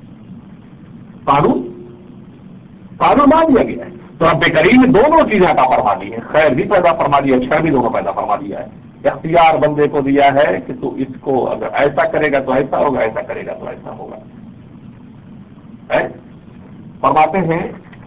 قانون مان دیا گیا ہے. تو رب کریم نے دونوں چیزیں عطا فرما دی ہیں، خیر بھی پیدا فرما دیا ہے، شر بھی دونوں پیدا فرما دیا ہے. اختیار بندے کو دیا ہے کہ تو اس کو اگر ایسا کرے گا تو ایسا ہوگا، ایسا کرے گا تو ایسا ہوگا. فرماتے ہیں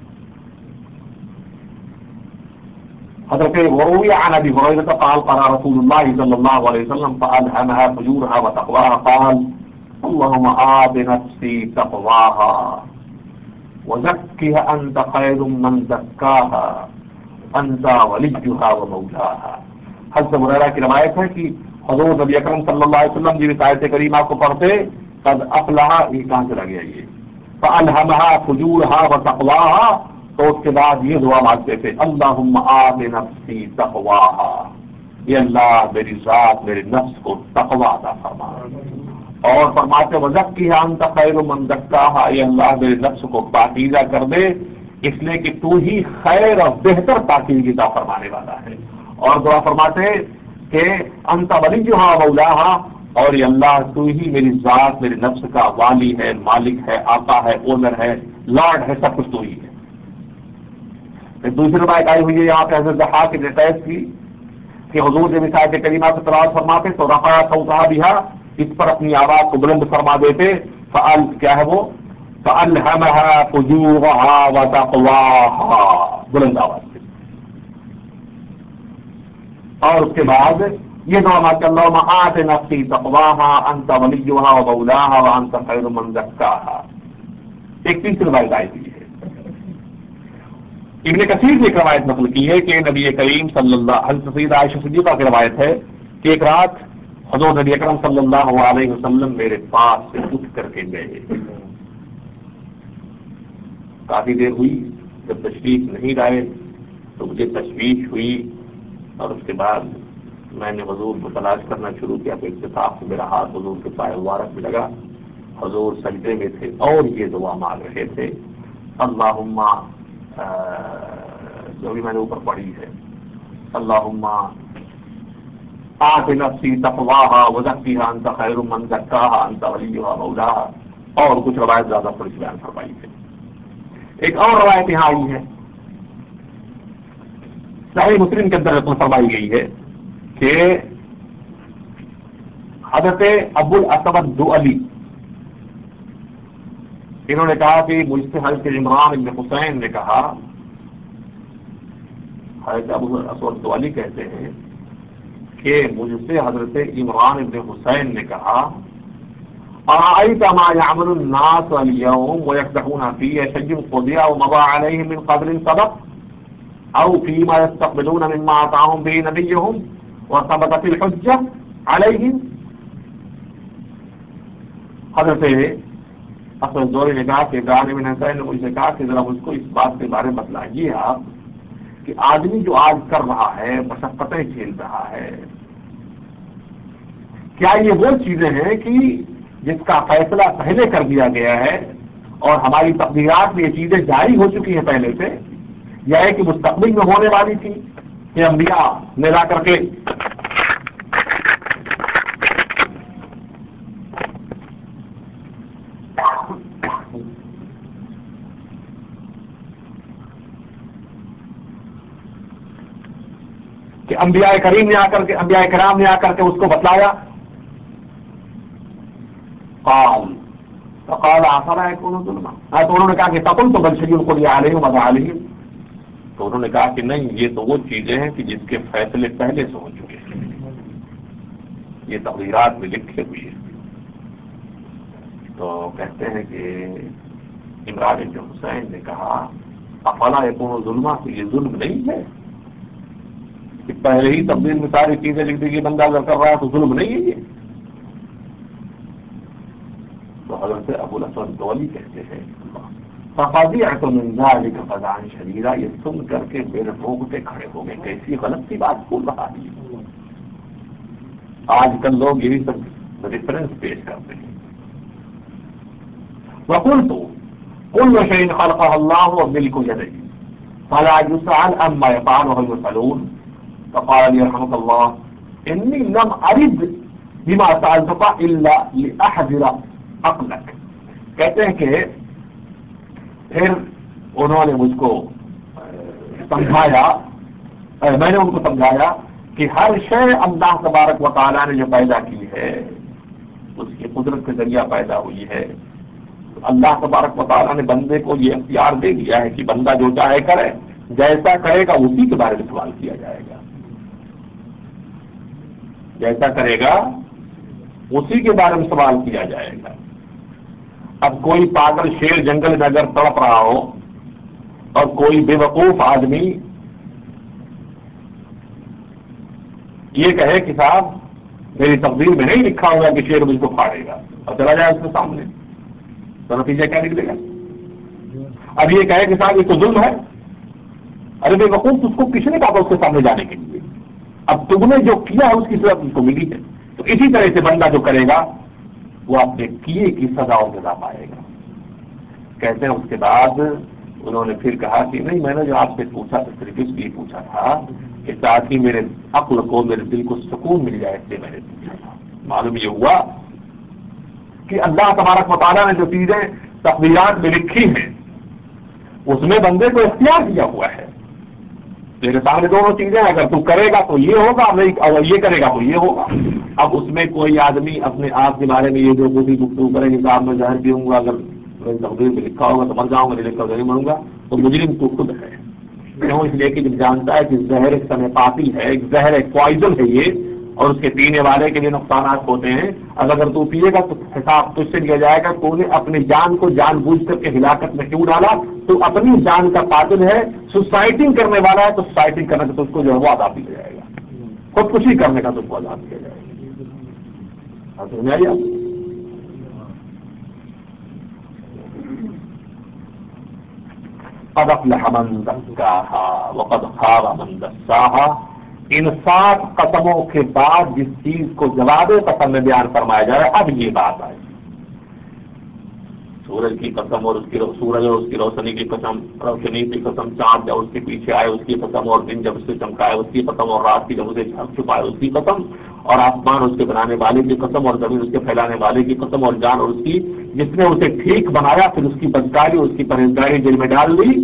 حضرت وروی عن ابي هريره قال قال رسول الله صلى الله عليه وسلم فالهمها فجورها وتقواها قال اللهم آت نفسي تقواها وزكها انت خير من زكاها انت وليها ومولاها. حضرت ہریرہ کی روایت ہے کہ حضور نبی اکرم صلی اللہ علیہ وسلم جب اس آیت کریمہ کو پڑھتے قد افلح، یہ کہاں چلا گیا یہ فالهمها فجورها وتقواها، تو اس کے بعد یہ دعا مانگتے تھے اللہم آت نفسی تقواها، یہ اللہ میری ذات میرے نفس کو تقوی عطا فرما. اور فرماتے وزکیھا انت خیر من زکاھا، یہ اللہ میرے نفس کو پاکیزہ کر دے، اس لیے کہ تو ہی خیر اور بہتر پاکیزگی عطا فرمانے والا ہے. اور دعا فرماتے کہ انت ولیھا مولاھا، اور یہ اللہ تو ہی میری ذات میرے نفس کا والی ہے، مالک ہے، آقا ہے، اونر ہے، لارڈ ہے، سب کچھ تو ہی ہے. دوسری روایت آئی ہوئی ہے یہاں پہ حضرت ضحاک کی روایت کی کہ حضور جب اس آیت کریمہ سے تلاوت فرماتے تو رفع صوتها بها، اس پر اپنی آواز کو بلند فرما دیتے. فعل کیا ہے وہ فألهمها فجورها وتقواها، بلند آواز سے. اور اس کے بعد یہ دعا مانگتے اللہم آت نفسی تقواها انت ولیھا ومولاھا وانت خیر من زکاھا. ایک تیسری روایت آئی ہوئی ہے، ابن کثیر نے ایک روایت نقل کی ہے کہ نبی کریم صلی اللہ حضرت سیدہ عائشہ صدیقہ کی روایت ہے کہ ایک رات حضور نبی اکرم صلی اللہ علیہ وسلم میرے پاس سے اٹھ کر کے گئے. کافی دیر ہوئی، جب تشریف نہیں لائے تو مجھے تشویش ہوئی، اور اس کے بعد میں نے حضور کو تلاش کرنا شروع کیا تو اتفاق سے میرا ہاتھ حضور کے پائے مبارک میں لگا. حضور سجدے میں تھے اور یہ دعا مانگ رہے تھے اللہم، جو بھی میں نے اوپر پڑھی ہے اللہم آت نفسی تقواھا وزکیھا انت خیر من زکاھا انت ولیھا مولاھا. اور کچھ روایت زیادہ تھوڑی سی بیان فرمائی ہے. ایک اور روایت یہاں آئی ہے صحیح مسلم کے اندر فرمائی گئی ہے کہ حضرت ابو الاسود دؤلی انہوں نے کہا کہ مجھ سے حضرت عمران بن حسین نے کہا، حضرت ابو الاسود دؤلی کہتے ہیں کہ مجھ سے حضرت عمران ابن حسین نے کہا أرأيت ما يعمل الناس اليوم ويفتحون فيه شيء قضي أو مضى عليهم من قدر سبق أو فيما يستقبلون مما أتاهم به نبيهم وثبتت الحجة عليهم. حضرت اصل زوری نے کہا کہ عمران بن حسین نے مجھ سے کہا کہ ذرا مجھ کو اس بات کے بارے میں بتلائیے آپ کہ آدمی جو آج کر رہا ہے مشقتیں جھیل رہا ہے کیا یہ وہ چیزیں ہیں کہ جس کا فیصلہ پہلے کر دیا گیا ہے اور ہماری تقدیرات میں یہ چیزیں جاری ہو چکی ہیں پہلے سے یا ہے کہ مستقبل میں ہونے والی تھی کہ انبیاء نے لا کر کے کہ انبیاء کریم نے آ کر کے انبیاء کرام نے آ کر کے اس کو بتلایا. فقال افلا يكون ظلما. تو انہوں نے کہا کہ تقل تو بل شيء قضي عليهم ومضى عليهم. تو انہوں نے کہا کہ نہیں یہ تو وہ چیزیں ہیں کہ جس کے فیصلے پہلے سے ہو چکے ہیں یہ تقدیرات میں لکھے ہوئے ہیں. تو کہتے ہیں کہ عمران بن حسین نے کہا افلا يكون ظلما تو یہ ظلم نہیں ہے کہ پہلے ہی تقدیر میں ساری چیزیں لکھ دی بندہ اگر کر رہا ہے تو ظلم نہیں ہے یہ. تو حضرت ابو الاسود دولی کہتے ہیں ففزعت من ذلك فزعا شديدا. یہ سن کر کے میرے روکتے کھڑے ہو گئے کیسی غلط سی بات بول رہا ہے. آج کل لوگ یہی سب ریفرنس پیش کرتے ہیں. وقلت كل شيء خلقه الله وملك يديه فلا يسأل عما يفعل وهم يسألون. فقال لي رحمك الله إني لم أرد بما سألتك إلا لأحذر عقلك. کہتے ہیں کہ پھر انہوں نے مجھ کو سمجھایا میں نے ان کو سمجھایا کہ ہر شے اللہ تبارک و تعالیٰ نے جو پیدا کی ہے اس کی قدرت کے ذریعہ پیدا ہوئی ہے. اللہ تبارک و تعالیٰ نے بندے کو یہ اختیار دے دیا ہے کہ بندہ جو چاہے کرے جیسا کرے گا اسی کے بارے میں سوال کیا جائے گا. جیسا کرے گا اسی کے بارے میں سوال کیا جائے گا. اب کوئی پاگل شیر جنگل میں اگر تڑپ رہا ہو اور کوئی بے وقوف آدمی یہ کہے کہ صاحب میری تقدیر میں نہیں لکھا ہوا کہ شیر مجھ کو پھاڑے گا اور چلا جائے اس کے سامنے تو نتیجہ کیا نکلے گا. اب یہ کہے کہ صاحب یہ تو ظلم ہے. ارے بے وقوف اس کو کس نے کہا اس کے سامنے جانے کے لیے. اب تم نے جو کیا ہے اس کی سزا تم کو ملی ہے. تو اسی طرح سے بندہ جو کرے گا وہ اپنے کیے کی سزا اور جزا پائے گا. کہتے ہیں اس کے بعد انہوں نے پھر کہا کہ نہیں میں نے جو آپ سے پوچھا تھا صرف اس لیے پوچھا تھا کہ تاکہ میرے عقل کو میرے دل کو سکون مل جائے اس لیے میں نے پوچھا تھا. معلوم یہ ہوا کہ اللہ تبارک و تعالیٰ نے جو چیزیں تقدیرات میں لکھی ہیں اس میں بندے کو اختیار دیا ہوا ہے. تیرے سامنے دونوں چیزیں اگر تو کرے گا تو یہ ہوگا اور یہ کرے گا تو یہ ہوگا. اب اس میں کوئی آدمی اپنے آپ کے بارے میں یہ جو کچھ گفتگو کرے گی صاحب میں زہر پیوں گا اگر میری تقدیر میں لکھا ہوگا تو مر جاؤں گا نہیں لکھا نہیں مروں گا تو مجرم تو خود ہے. کیوں اس لیے کہ جب جانتا ہے کہ زہر ایک سمے پاتی ہے ایک زہر ایک پوائزن ہے یہ اور اس کے پینے والے کے لیے نقصانات ہوتے ہیں. اب اگر تو پیے گا تو حساب تجھ سے لیا جائے گا تو نے اپنی جان کو جان بوجھ کر کے ہلاکت میں کیوں ڈالا. تو اپنی جان کا قاتل ہے. سوسائٹنگ کرنے والا ہے تو سوسائٹنگ کرنے کا تو اس کو جو ہے وہ عذاب دیا جائے گا. خودکشی کرنے کا تو اس کو عذاب دیا جائے گا. سمجھ آئی آپ؟ قد افلح من زکاها وقد خاب من دساها. ان 7 قسموں کے بعد جس چیز کو جواب قسم میں بیان فرمایا جا رہا ہے اب یہ بات آئی. سورج کی قسم اور اس کی سورج اور اس کی روشنی کی قسم روشنی کی قسم چاند جب اس کے پیچھے آئے اس کی قسم اور دن جب اس سے چمکائے اس کی قسم اور رات کی جب اسے چھپائے اس کی قسم اور آسمان اس کے بنانے والے کی قسم اور زمین اس کے پھیلانے والے کی قسم اور جان اور اس کی جس نے اسے ٹھیک بنایا پھر اس کی بدکاری اور اس کی پرہیزگاری دل میں ڈال دی.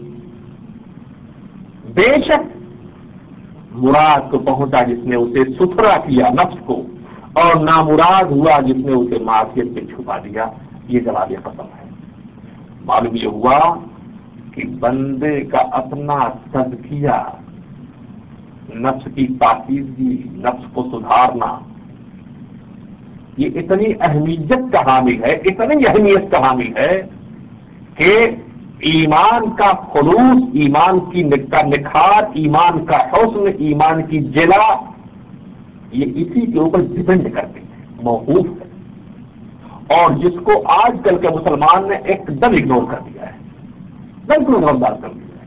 بے شک مراد کو پہنچا جس نے اسے ستھرا کیا نفس کو اور نامراد ہوا جس نے اسے معصیت میں چھپا دیا. یہ جواب قسم ہے. معلوم یہ ہوا کہ بندے کا اپنا تزکیہ نفس کی پاکیزگی، نفس کو سدھارنا، یہ اتنی اہمیت کا حامل ہے، اتنی اہمیت کا حامل ہے کہ ایمان کا خلوص، ایمان کی نکھار، ایمان کا حسن، ایمان کی جلا، یہ اسی کے اوپر ڈپینڈ کرتے ہیں، موقوف ہے، اور جس کو آج کل کے مسلمان نے ایک دم اگنور کر دیا ہے، بالکل نظردار کر دیا ہے۔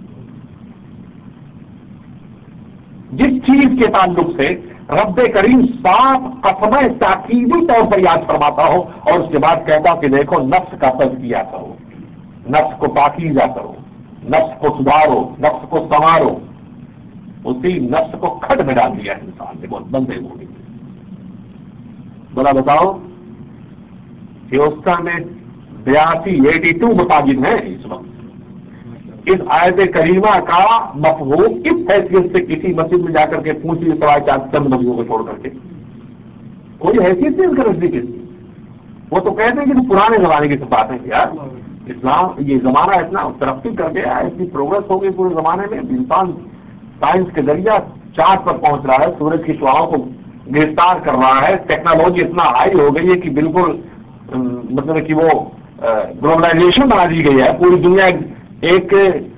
جس چیز کے تعلق سے رب کریم صاف قسم تاکیدی طور پر یاد فرماتا ہو اور اس کے بعد کہتا کہ دیکھو نفس کا تزکیہ کرو، نفس کو پاکیزہ کرو، نفس کو سدھارو، نفس کو سنوارو، اسی نفس کو کھڈ میں ڈال دیا انسان نے، بہت بندے ہو گئے۔ بولا بتاؤ، ہندوستان میں 82 مساجد ہیں اس وقت۔ اس آیت کریمہ کا مفہوم اس حیثیت سے کسی مسجد میں جا کر کے پوچھیے سوائے چند مسجدوں کو چھوڑ کر کے، کوئی حیثیت نہیں ان کے نزدیک اس کی۔ وہ تو کہتے ہیں کہ پرانے زمانے کی بات ہے یار، اسلام یہ زمانہ اتنا ترقی کر گیا، اتنی پروگرس ہو گئی پورے زمانے میں، انسان سائنس کے ذریعہ چاند پر پہنچ رہا ہے، سورج کی شعاؤں کو گرفتار کر رہا ہے، ٹیکنالوجی اتنا ہائی ہو گئی ہے کہ بالکل مطلب کہ وہ گلوبلائزیشن بنا دی گئی ہے، پوری دنیا ایک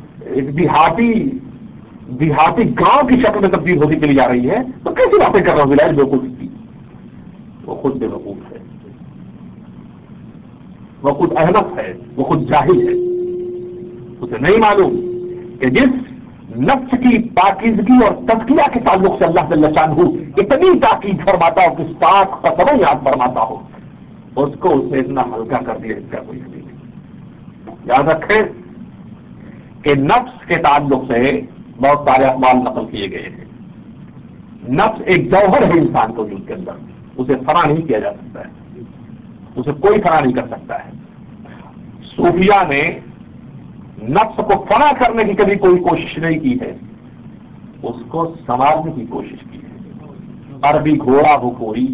دیہاتی گاؤں کی شکل میں تبدیل ہوتی چلی جا رہی ہے، تو کیسی باتیں کر رہا ہوں بلال جو کچھ کی، وہ خود بے وقوف ہے، وہ خود احمق ہے، وہ خود جاہل ہے، اسے نہیں معلوم کہ جس نفس کی پاکیزگی اور تزکیہ کے تعلق سے اللہ جل شانہ اتنی تاکید فرماتا ہو کہ صاف قسم یاد فرماتا ہو، اس کو اس نے اتنا ہلکا کر دیا اس کا کوئی نہیں۔ یاد رکھیں کہ نفس کے تعلق سے بہت سارے اقوال نقل کیے گئے ہیں۔ نفس ایک جوہر ہے انسان کو وجود کے اندر، اسے فنا نہیں کیا جا سکتا ہے، اسے کوئی فنا نہیں کر سکتا ہے۔ صوفیہ نے نفس کو فنا کرنے کی کبھی کوئی کوشش نہیں کی ہے، اس کو سنوارنے کی کوشش کی ہے۔ عربی گھوڑا ہو کوئی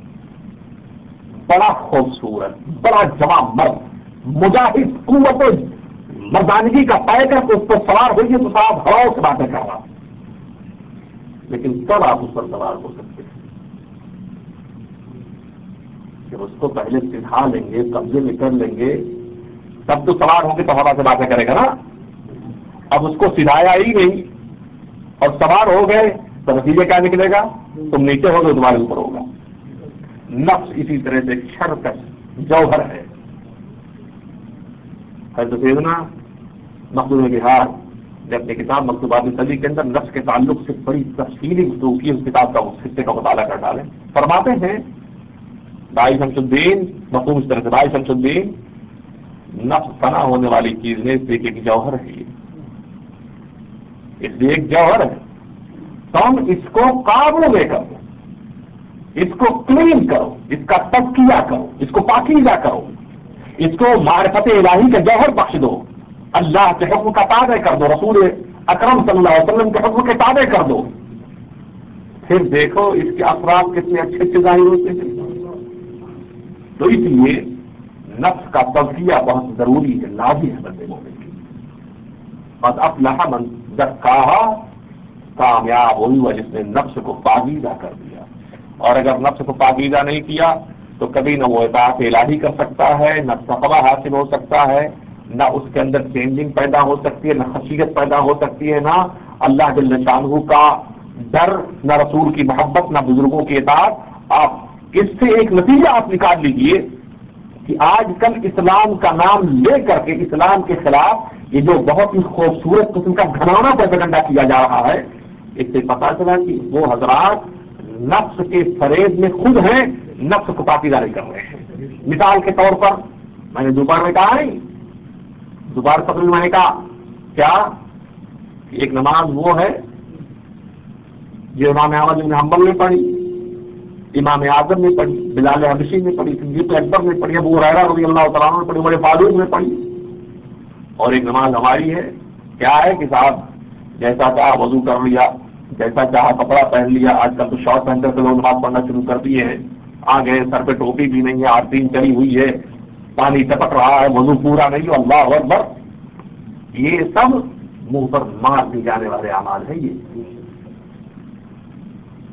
بڑا خوبصورت، بڑا جواں مرد، مجاہد، قوت مردانگی کا پائے کر کے اس پر سوار ہوئیے تو صاحب ہواؤں سے باتیں کر رہا، لیکن تب آپ اس پر سوار ہو سکتے ہیں کہ اس کو پہلے سکھا لیں گے، قبضے میں کر لیں گے، تب تو سوار ہوں گے تو ہوا سے باتیں کرے گا نا۔ اب اس کو سکھایا ہی نہیں اور سوار ہو گئے تو نتیجے کیا نکلے گا؟ تم نیچے ہو گے تمہارے اوپر ہوگا۔ نفس اسی طرح سے شرکش جوہر ہے۔ حضرت سیدنا مخدوم بہار نے اپنی کتاب مکتوبات صدی کے اندر نفس کے تعلق سے بڑی تفصیلی گفتگو کی، اس کتاب کا اس حصے کا مطالعہ کر ڈالیں۔ فرماتے ہیں بھائی شمس الدین مخدوم اس طرح سے، بھائی شمس الدین نفس فنا ہونے والی چیز ہے، اس لیے ایک جوہر ہے، اس لیے ایک جوہر ہے، تم اس کو قابو میں کرو، اس کو کلین کرو، اس کا تزکیہ کرو، اس کو پاکیزہ کرو، اس کو معرفت الہی کا جوہر بخش دو، اللہ کے حکم کا تابع کر دو، رسول اکرم صلی اللہ علیہ وسلم کے حکم کے تابع کر دو، پھر دیکھو اس کے اثرات کتنے اچھے اچھے ظاہر ہوتے ہیں۔ تو اس لیے نفس کا تزکیہ بہت ضروری ہے، لازم ہے بندے مومن کے لیے۔ قد افلح من زکاہا، کامیاب ہوئی وہ جس نے نفس کو پاکیزہ کر دیا، اور اگر نفس کو پاکیزہ نہیں کیا تو کبھی نہ وہ اطاعت الہی کر سکتا ہے، نہ تقویٰ حاصل ہو سکتا ہے، نہ اس کے اندر چینجنگ پیدا ہو سکتی ہے، نہ خشیت پیدا ہو سکتی ہے، نہ اللہ جل شانہ کا ڈر، نہ رسول کی محبت، نہ بزرگوں کی اطاعت۔ آپ اس سے ایک نتیجہ آپ نکال لیجئے کہ آج کل اسلام کا نام لے کر کے اسلام کے خلاف یہ جو بہت ہی خوبصورت قسم کا گھناؤنا پروپیگنڈا کیا جا رہا ہے، اس سے پتا چلا کہ وہ حضرات نفس کے فریب میں خود ہیں، نفس کو پاکیزہ نہیں کر رہے ہیں۔ مثال کے طور پر میں نے دوپہر میں کہا نہیں، دوپہر تقریر میں نے کہا کیا کہ ایک نماز وہ ہے جو امام احمد بن حنبل نے پڑھی، امام اعظم نے پڑھی، بلال حبشی نے پڑھی، صدیق اکبر نے پڑھی، ابو ہریرہ رضی اللہ تعالیٰ عنہ نے پڑھی، عمر فاروق نے پڑھی، اور ایک نماز ہماری ہے کیا ہے کہ صاحب جیسا چاہا وضو کر لیا، جیسا چاہا کپڑا پہن لیا، آج کل تو شارٹ پہن کر کے لوگ نماز پڑھنا شروع کر دیے ہیں، آ گئے سر پہ ٹوپی بھی نہیں ہے، آستین چلی ہوئی ہے، پانی ٹپک رہا ہے، وضو پورا نہیں ہو، اللہ اکبر، یہ سب منہ پر مار دی جانے والے اعمال ہیں۔ یہ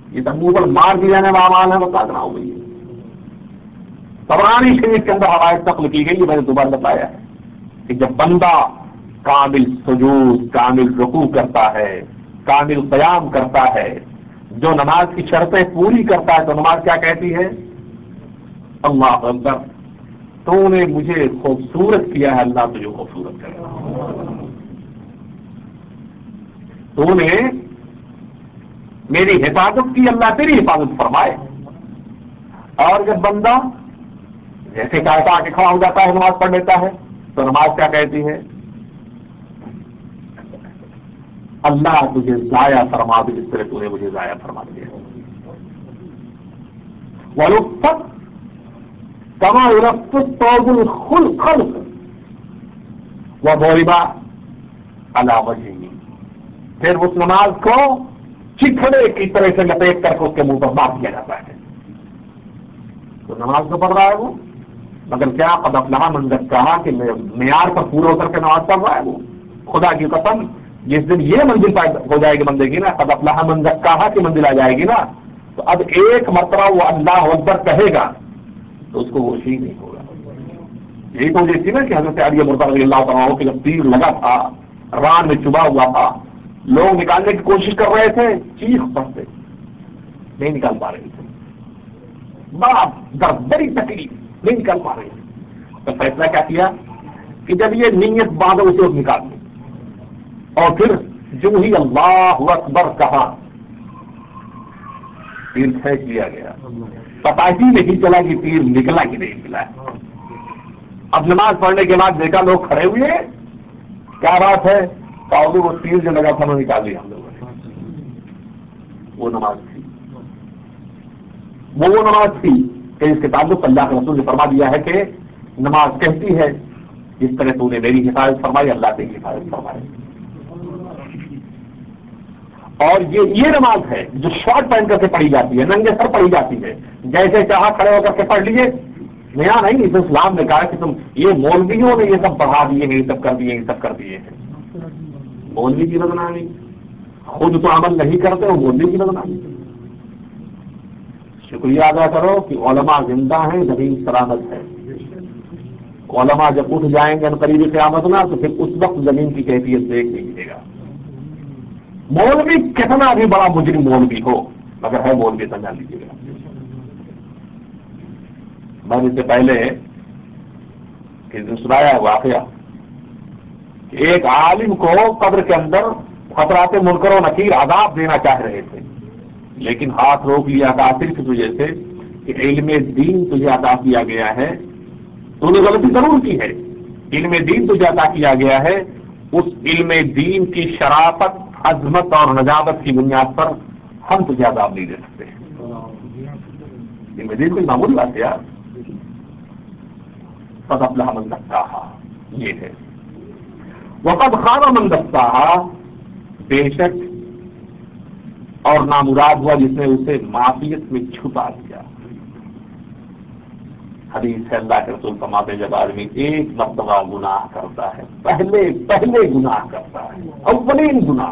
یہ تو منہ پر مار دی جانے والا مال ہے، بتا رہا ہوں بھائی. طبرانی شریف کے اندر روایت نقل کی گئی، میں نے دوبارہ بتایا ہے کہ جب بندہ کامل سجود، کامل رکوع کرتا ہے، کامل قیام کرتا ہے، جو نماز کی شرطیں پوری کرتا ہے، تو نماز کیا کہتی ہے؟ اللہ اکبر، تو نے مجھے خوبصورت کیا ہے، اللہ تجھے خوبصورت کرے. تو نے میری حفاظت کی، اللہ تیری حفاظت فرمائے. اور جب بندہ جیسے چاہتا کہ کھڑا ہو جاتا ہے، نماز پڑھ لیتا ہے، تو نماز کیا کہتی ہے؟ اللہ تجھے ضائع فرما دے، اس طرح تو نے مجھے ضائع فرما دیا. وَلُفَّتْ كَمَا يُلَفُّ الثَّوْبُ الْخَلْقَ وَضُرِبَ عَلَى وَجْهِهِ. پھر اس نماز کو چکھڑے کی طرح سے لپیٹ کر کے اس کے منہ پر بات کیا جاتا ہے. تو نماز تو پڑھ رہا ہے وہ، مگر کیا قد افلح من زکاہا کہ معیار پر پورا اتر کے نماز پڑھ رہا ہے وہ. خدا کی قسم، جس دن یہ منزل ہو جائے گی بندے کی نا، قد افلح من زکاہا کی منزل آ جائے گی نا، تو اب ایک مرتبہ وہ اللہ اکبر کہے گا تو اس کو وہ ہی نہیں ہوگا. یہی تو دیکھتی نا کہ حضرت علی مرتضی رضی اللہ تعالیٰ کہ جب تیر لگا تھا، ران میں چبھا ہوا تھا، لوگ نکالنے کی کوشش کر رہے تھے، چیخ پڑتے نہیں نکال پا رہے تھے، بڑا درد، بڑی تکلیف، نہیں نکال پا رہے تھے. تو فیصلہ کیا کیا کہ جب یہ نیت باندھو اسے نکال دیں. اور پھر جو ہی اللہ اکبر کہا، تیر پھینک لیا گیا. پتا ہی نہیں چلا کہ تیر نکلا کہ نہیں نکلا. اب نماز پڑھنے کے بعد دیکھا لوگ کھڑے ہوئے، کیا بات ہے؟ تو وہ تیر جو لگا تھا وہ نکال لیا ہم لوگوں نے. وہ نماز تھی، وہ نماز تھی کہ اس کے تعلق اللہ کے رسول نے فرما دیا ہے کہ نماز کہتی ہے جس طرح تو نے میری حفاظت فرمائی، اللہ تیری حفاظت فرمائی. اور یہ نماز ہے جو شارٹ پہن کر کے پڑھی جاتی ہے، ننگے سر پڑھی جاتی ہے، جیسے چاہا کھڑے ہو کر کے پڑھ لیے. نیا نہیں، اس اسلام نے کہا کہ تم یہ مولویوں نے یہ سب پڑھا دیے ہیں، یہ سب کر دیے، یہ سب کر دیے ہیں. مولوی کی بدنامی، خود تو عمل نہیں کرتے، وہ مولوی کی بدنامی. شکریہ ادا کرو کہ علماء زندہ ہیں، زمین سلامت ہے. علماء جب اٹھ جائیں گے قریب قیامت نہ، تو پھر اس وقت زمین کی کیفیت دیکھ نہیں ملے گا. مولوی کتنا بھی بڑا مجرم مولوی ہو، مگر ہے مولوی تو جان لیجیے گا. میں نے اس سے پہلے کہ سنایا ہے واقعہ کہ ایک عالم کو قبر کے اندر خطرات منکر و نکیر عذاب دینا چاہ رہے تھے، لیکن ہاتھ روک لیا تھا صرف اس وجہ سے کہ علم دین تجھے عطا کیا گیا ہے. تو نے غلطی ضرور کی ہے، علم دین تجھے عطا کیا گیا ہے، اس علم دین کی شرافت، عظمت اور نجابت کی بنیاد پر ہم تجھے عذاب نہیں دے سکتے. علم دین کوئی معمولی بات ہے یار. قد افلح من زکاہا یہ ہے، وقد خاب من دساہا بے شک اور نامراد ہوا جس نے اسے معصیت میں چھپا دیا. حدیث ہے اللہ کے رسول فرماتے ہیں جب آدمی ایک مرتبہ گناہ کرتا ہے، پہلے گناہ کرتا ہے، اولین گناہ،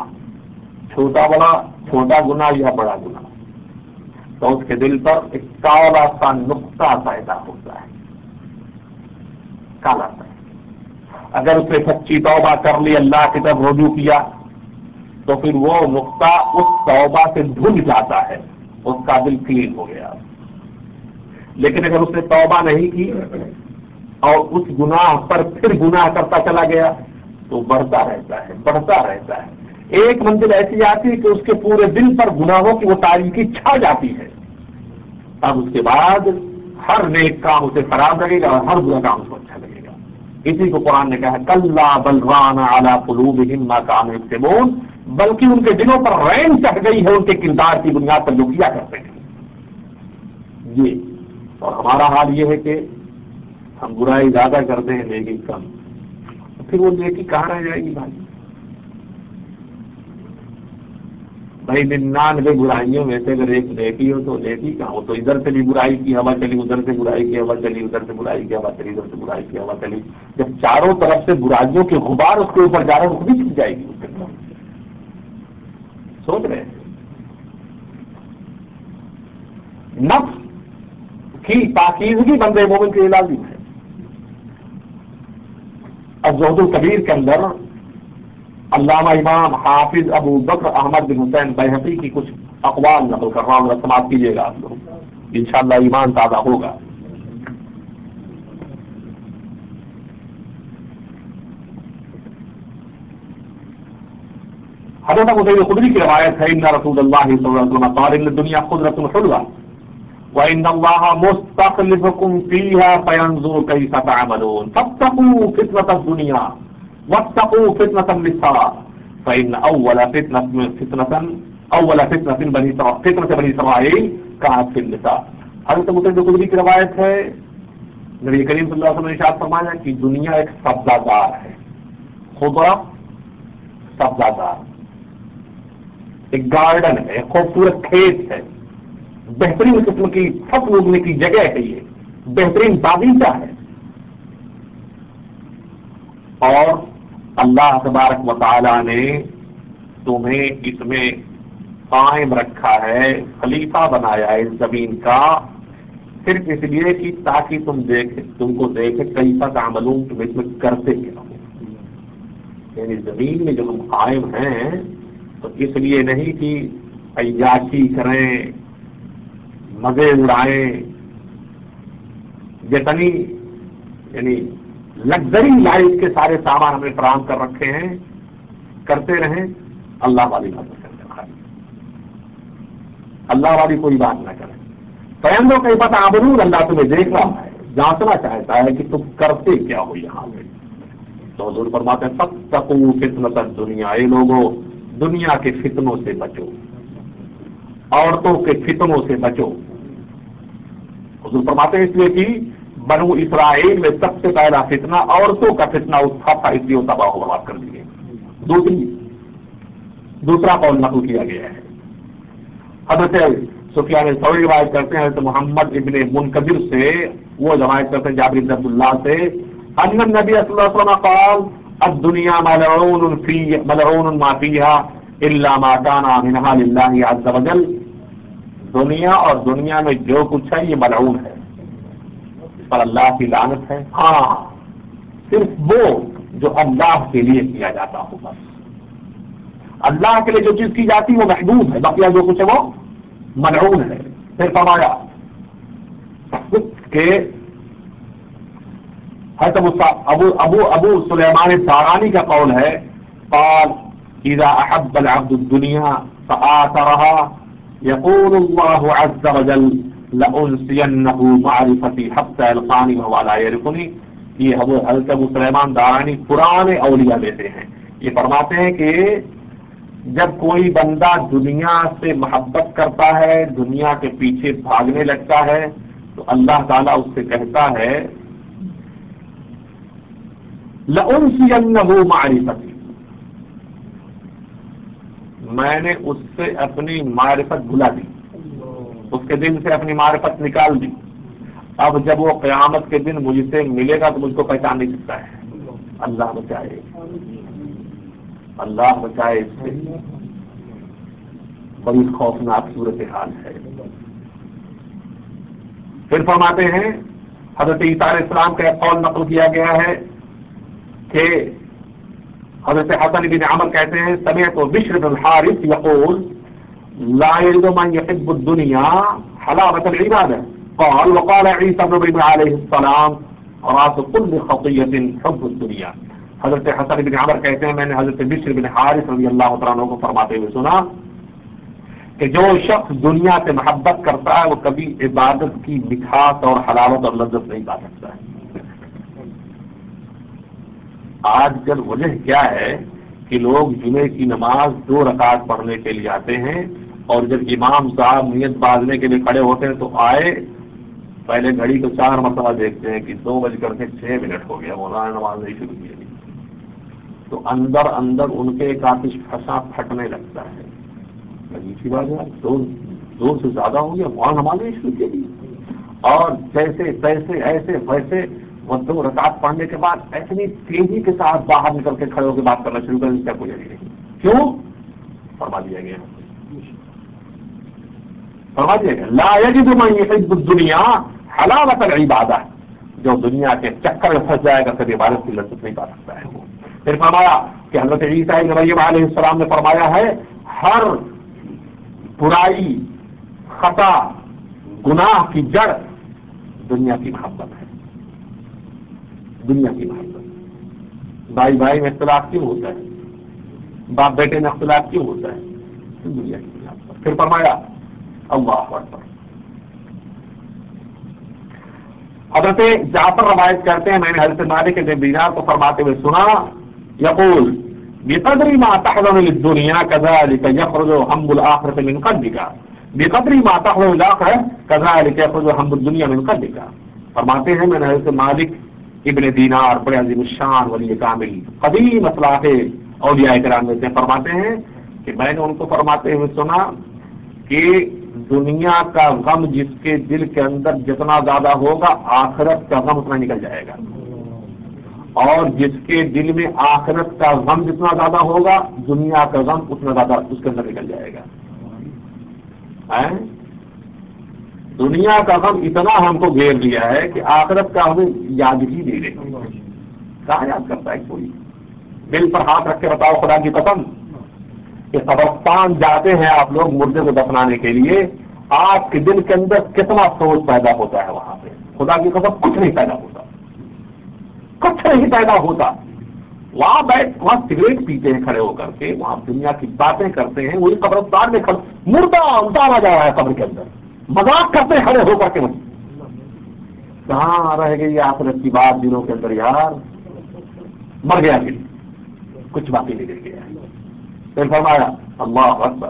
چھوٹا گناہ یا بڑا گناہ، تو اس کے دل پر ایک کالا سا نقطہ پیدا ہوتا ہے، کالا سا. اگر اس نے سچی توبہ کر لی، اللہ کی طرف رجوع کیا، تو پھر وہ نقطہ اس توبہ سے دھل جاتا ہے، اس کا دل کلین ہو گیا. لیکن اگر اس نے توبہ نہیں کی اور اس گناہ پر پھر گناہ کرتا چلا گیا تو بڑھتا رہتا ہے. ایک منزل ایسی آتی ہے کہ اس کے پورے دل پر گناہوں کی وہ تاریکی چھا جاتی ہے. اب اس کے بعد ہر نیک کام اسے خراب لگے گا اور ہر برا کام اس کو اچھا لگے گا. اسی کو قرآن نے کہا کلا بل ران علی قلوبہم ما کانوا یکسبون، بلکہ ان کے دلوں پر رین چڑھ گئی ہے ان کے کردار کی بنیاد پر جو کیا کرتے ہیں. یہ اور ہمارا حال یہ ہے کہ ہم برائی زیادہ کرتے ہیں نیکی کم، پھر وہ نیکی کہاں رہ جائے گی بھائی 99 برائیوں میں سے اگر ایک نیکی ہو تو نیکی کہاں ہو؟ تو ادھر سے بھی برائی کی ہوا چلی، ادھر سے برائی کی ہوا چلی، ادھر سے برائی کی ہوا چلی، ادھر سے برائی کی ہوا چلی. جب چاروں طرف سے برائیوں کے غبار اس کے اوپر جا رہا ہے تو خود ہی چھپ جائے گی اس کے طرف. سوچ رہے ہیں نفس کی پاکیزگی بندے مومن کے لیے لازم ہے. الزہد الکبیر کے اندر علامہ امام حافظ ابو بکر احمد بن حسین بیہقی کی کچھ اقوال نقل کر رہا ہوں, سماعت کیجیے گا آپ لوگ, انشاءاللہ ایمان تازہ ہوگا. حضرت ابو سعید خدری کی روایت ہے, ان رسول اللہ صلی اللہ علیہ وسلم قال ان الدنیا خضرۃ حلوہ وان اللہ مستخلفکم فیہا فینظر کیف تعملون فاتقوا فتنة الدنیا واتقوا فتنة النساء فإن أول فتنة بني إسرائيل كانت في النساء. حضرت ابو سعید خدری کی روایت ہے, نبی کریم صلی اللہ علیہ وسلم نے ارشاد فرمایا کہ دنیا ایک سبزہ زار ہے. خضرہ سبزہ زار, ایک گارڈن ہے, ایک خوبصورت کھیت ہے, بہترین قسم کی فصل اگنے کی جگہ ہے, یہ بہترین باغیچہ ہے. اور اللہ تبارک و تعالی نے تمہیں اس میں قائم رکھا ہے, خلیفہ بنایا ہے اس زمین کا, صرف اس لیے کہ تاکہ تم کو دیکھے کیسا تعملون, تم اس میں کرتے کیا ہو. یعنی زمین میں جو ہم قائم ہیں تو اس لیے نہیں کہ عیاشی کریں, مزے اڑائیں, جتنی یعنی لگژری لائف کے سارے سامان ہم نے فراہم کر رکھے ہیں کرتے رہیں, اللہ والی بات نہ کریں, اللہ والی کوئی بات نہ کریں. فیندو کئی پتہ آبرون, اللہ تمہیں دیکھ رہا ہے, جانچنا چاہتا ہے کہ تم کرتے کیا ہو یہاں پہ. تو حضور فرماتے ہیں فاتقوا فتنۃ الدنیا, اے لوگوں دنیا کے فتنوں سے بچو, عورتوں کے فتنوں سے بچو. حضور فرماتے ہیں اس لیے کہ بنو اسرائیل میں سب سے پہلا فتنہ عورتوں کا فتنہ اٹھا تھا, اس لیے وہ تباہ و برباد کر دیے. دوسرا قول نقل کیا گیا ہے, حضرت سفیان ثوری روایت کرتے ہیں حضرت محمد ابن منکدر سے, وہ روایت کرتے ہیں جابر بن عبداللہ سے, ان النبی صلی اللہ علیہ وسلم قال الدنیا ملعون ما فيها الا ما كان منها لله عز وجل. دنیا اور دنیا میں جو کچھ ہے یہ ملعون ہے, اس پر اللہ کی لعنت ہے. ہاں صرف وہ جو اللہ کے لیے کیا جاتا ہو, بس اللہ کے لیے جو چیز کی جاتی وہ محبوب ہے, باقی جو کچھ ہے وہ ملعون ہے. پھر فرمایا کہ حضرت ابو سلیمان الدارانی کا قول ہے, قال اذا احب العبد الدنيا فآثرها يقول الله عز وجل لأنسينه معرفتي حتى يلقاني وهو لا يعرفني. یہ حضرت ابو سلیمان دارانی پرانے اولیاء دیتے ہیں, یہ فرماتے ہیں کہ جب کوئی بندہ دنیا سے محبت کرتا ہے, دنیا کے پیچھے بھاگنے لگتا ہے, تو اللہ تعالیٰ اس سے کہتا ہے لأنسينه معرفتي, میں نے اس سے اپنی معرفت بھلا دی, اس کے دل سے اپنی معرفت نکال دی. اب جب وہ قیامت کے دن مجھ سے ملے گا تو مجھ کو پہچان نہیں سکتا ہے. اللہ بچائے, اللہ بچائے, اس سے بڑی خوفناک صورتحال ہے. پھر فرماتے ہیں حضرت عیسیٰ علیہ السلام کا ایک قول نقل کیا گیا ہے کہ حضرت حسن بن عمر کہتے ہیں سمعت بشر بن الحارث يقول لا يجد من يحب الدنيا حلاوة العبادة. قال وقال عيسى بن مريم عليه السلام راس كل خطية حب الدنيا. حضرت حسن بن عمر کہتے ہیں میں نے حضرت بشر بن حارث رضی اللہ تعالیٰ عنہ کو فرماتے ہوئے سنا کہ جو شخص دنیا سے محبت کرتا ہے وہ کبھی عبادت کی مٹھاس اور حلاوت اور لذت نہیں پا سکتا ہے. آج کل وجہ کیا ہے کہ لوگ جمعے کی نماز 2 رکعت پڑھنے کے لیے آتے ہیں, اور جب امام صاحب نیت باندھنے کے لیے کھڑے ہوتے ہیں تو آئے پہلے گھڑی کو 4 مرتبہ دیکھتے ہیں کہ 2:06 ہو گیا, مولانا نماز نہیں شروع کی. تو اندر اندر ان کے کافی پھنسا پھٹنے لگتا ہے, اچھی بات ہے, 2 سے زیادہ ہو گیا, مولانا نماز نہیں شروع کی. اور جیسے تیسے ایسے ویسے وہ 2 رکعت پڑھنے کے بعد اتنی تیزی کے ساتھ باہر نکل کے کھڑے ہو کے بات کرنا شروع کر, اس کا کوئی نہیں. کیوں؟ فرما دیا گیا فرماتے ہیں لا یجد من یحب الدنیا حلاوت العبادہ، جو دنیا کے چکر میں پھنس جائے گا پھر عبادت کی لذت نہیں پا سکتا ہے وہ. پھر فرمایا کہ حضرت عیسیٰ ابن مریم علیہ السلام نے فرمایا ہے ہر برائی، خطا، گناہ کی جڑ دنیا کی محبت ہے. دنیا کی محبت. بھائی بھائی میں اختلاف کیوں ہوتا ہے؟ باپ بیٹے میں اختلاف کیوں ہوتا ہے؟ دنیا کی محبت. پھر فرمایا اللہ اکبر. حضرت جعفر روایت کرتے ہیں میں نے حضرت مالک بن دینار کو فرماتے ہوئے سنا یقول بقدر ما تحضن للدنيا كذلك يخرج هم الآخرة من قلبك بقدر ما تحضن الآخرة كذلك يخرج هم الدنيا من قلبك. فرماتے ہیں میں نے حضرت مالک ابن دینار بڑے عظیم الشان ولی کامل قدیم اصلاح اولیاء کرام میں سے فرماتے ہیں کہ میں نے ان کو فرماتے ہوئے سنا کہ دنیا کا غم جس کے دل کے اندر جتنا زیادہ ہوگا آخرت کا غم اتنا نکل جائے گا، اور جس کے دل میں آخرت کا غم جتنا زیادہ ہوگا دنیا کا غم اتنا زیادہ اس کے اندر نکل جائے گا. دنیا کا غم اتنا ہم کو گھیر لیا ہے کہ آخرت کا ہمیں یاد ہی نہیں رہے. کہاں یاد کرتا ہے کوئی؟ دل پر ہاتھ رکھ کے بتاؤ خدا کی قسم کہ قبرستان جاتے ہیں آپ لوگ مردے کو دفنانے کے لیے، آپ کے دل کے اندر کتنا سوچ پیدا ہوتا ہے وہاں پہ. خدا کی قسم کچھ نہیں پیدا ہوتا، کچھ نہیں پیدا ہوتا. وہاں بیٹھ وہاں سگریٹ پیتے ہیں کھڑے ہو کر کے، وہاں دنیا کی باتیں کرتے ہیں، وہی قبرستان میں مردہ اتارا جا رہا ہے قبر کے اندر، مذاق کرتے کھڑے ہو کر کے. کہاں رہ گئی آخرت کی بات دنوں کے اندر یار؟ مر گیا دل، کچھ باقی نہیں رہ گیا. پھر فرمایا اللہ اکبر.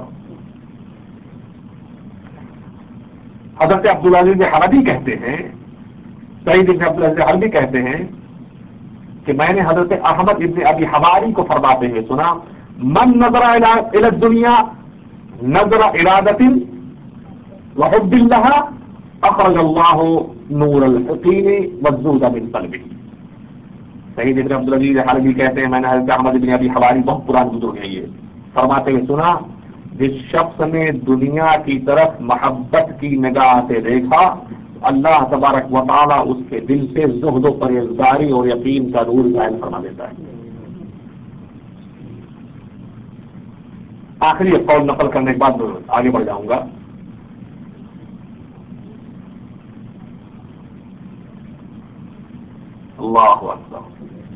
حضرت عبدالعزیز حلبی کہتے ہیں، سعید ابن عبدالعزیز حلبی کہتے ہیں کہ میں نے حضرت احمد ابن ابی حواری کو فرماتے ہوئے سنا من نظر الى الدنیا نظر ارادت وحب اللہ اخرج اللہ نور الحقین والزہد من قلبہ. سعید ابن عبدالعزیز حلبی کہتے ہیں میں نے حضرت احمد ابن ابی حواری بہت پرانے بزرگ ہیں یہ فرماتے ہوئے سنا جس شخص نے دنیا کی طرف محبت کی نگاہ سے دیکھا اللہ تبارک و تعالی اس کے دل سے زہد و پرہیزگاری اور یقین کا نور ظاہر فرما دیتا ہے. آخری قول نقل کرنے کے بعد آگے بڑھ جاؤں گا. اللہ اکبر.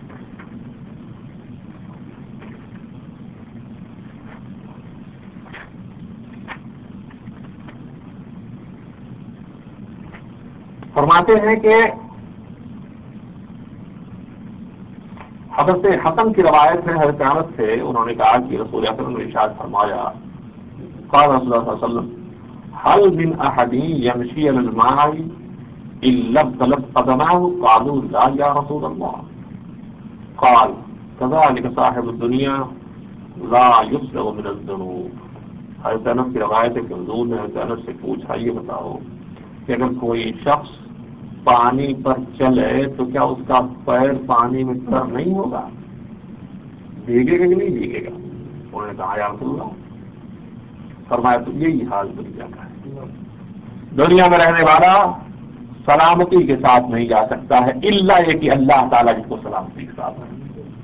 فرماتے ہیں کہ حضرت حسن کی روایت ہے حضرت انس سے، انہوں نے کہا کہ رسول اکرم نے ارشاد فرمایا قال رسول اللہ صلی اللہ علیہ وسلم هل من احد يمشي على الماء الا ابتلت قدماه قالوا لا يا رسول الله قال كذلك صاحب الدنيا لا يسلم من الذنوب. حضرت انس کی روایت ہے کہ حضور نے حضرت انس سے پوچھا یہ بتاؤ کہ اگر کوئی شخص پانی پر چلے تو کیا اس کا پیر پانی میں تر نہیں ہوگا؟ بھیگے گا کہ نہیں بھیگے گا؟ انہوں نے کہا یا رسول اللہ. فرمایا تو یہی حال دنیا کا ہے. دنیا میں رہنے والا سلامتی کے ساتھ نہیں جا سکتا ہے الا یہ کہ اللہ تعالیٰ جس کو سلامتی کے ساتھ ہے.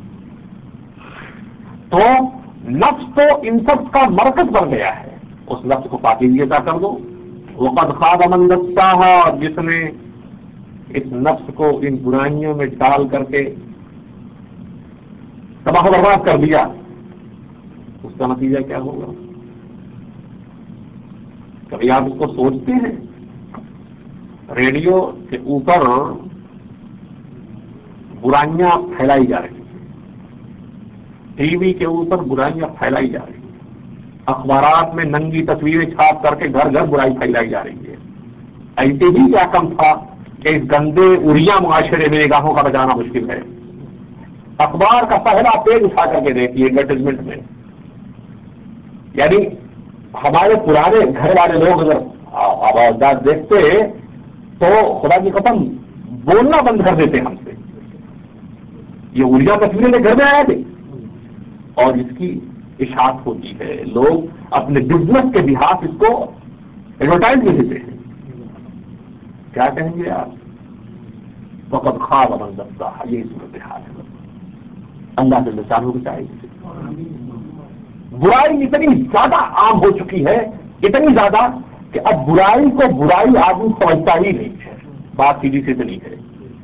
تو نفس تو ان سب کا مرکز بن گیا ہے، اس نفس کو پاکیزہ کر دو. وقد خاب من دساها، اور جس نے اس نفس کو ان برائیوں میں ڈال کر کے تباہ و برباد کر دیا، اس کا نتیجہ کیا ہوگا؟ کبھی آپ اس کو سوچتے ہیں؟ ریڈیو کے اوپر برائیاں پھیلائی جا رہی ہیں، ٹی وی کے اوپر برائیاں پھیلائی جا رہی ہیں، اخبارات میں ننگی تصویریں چھاپ کر کے گھر گھر برائی پھیلائی جا رہی ہے. ایسے ہی کیا کم تھا کہ اس گندے اریا معاشرے میں نگاہوں کا بچانا مشکل ہے. اخبار کا پہلا پیج اٹھا کر کے دیکھیے ایڈورٹائزمنٹ میں، یعنی ہمارے پرانے گھر والے لوگ اگر آوازات دیکھتے تو خدا کی قسم بولنا بند کر دیتے ہم سے. یہ اریا تصویریں میں گھر میں آئے تھے اور اس کی اشاعت ہوتی ہے، لوگ اپنے بزنس کے لحاظ اس کو ایڈورٹائز بھی دیتے ہیں. کیا کہیں گے آپ؟ فقد خاب من دساہا. یہی صورتحال ہے. اللہ کے نشانوں کو چاہیے. برائی اتنی زیادہ عام ہو چکی ہے، اتنی زیادہ کہ اب برائی کو برائی آدمی سمجھتا ہی نہیں ہے. بات سیدھی سے اتنی ہے.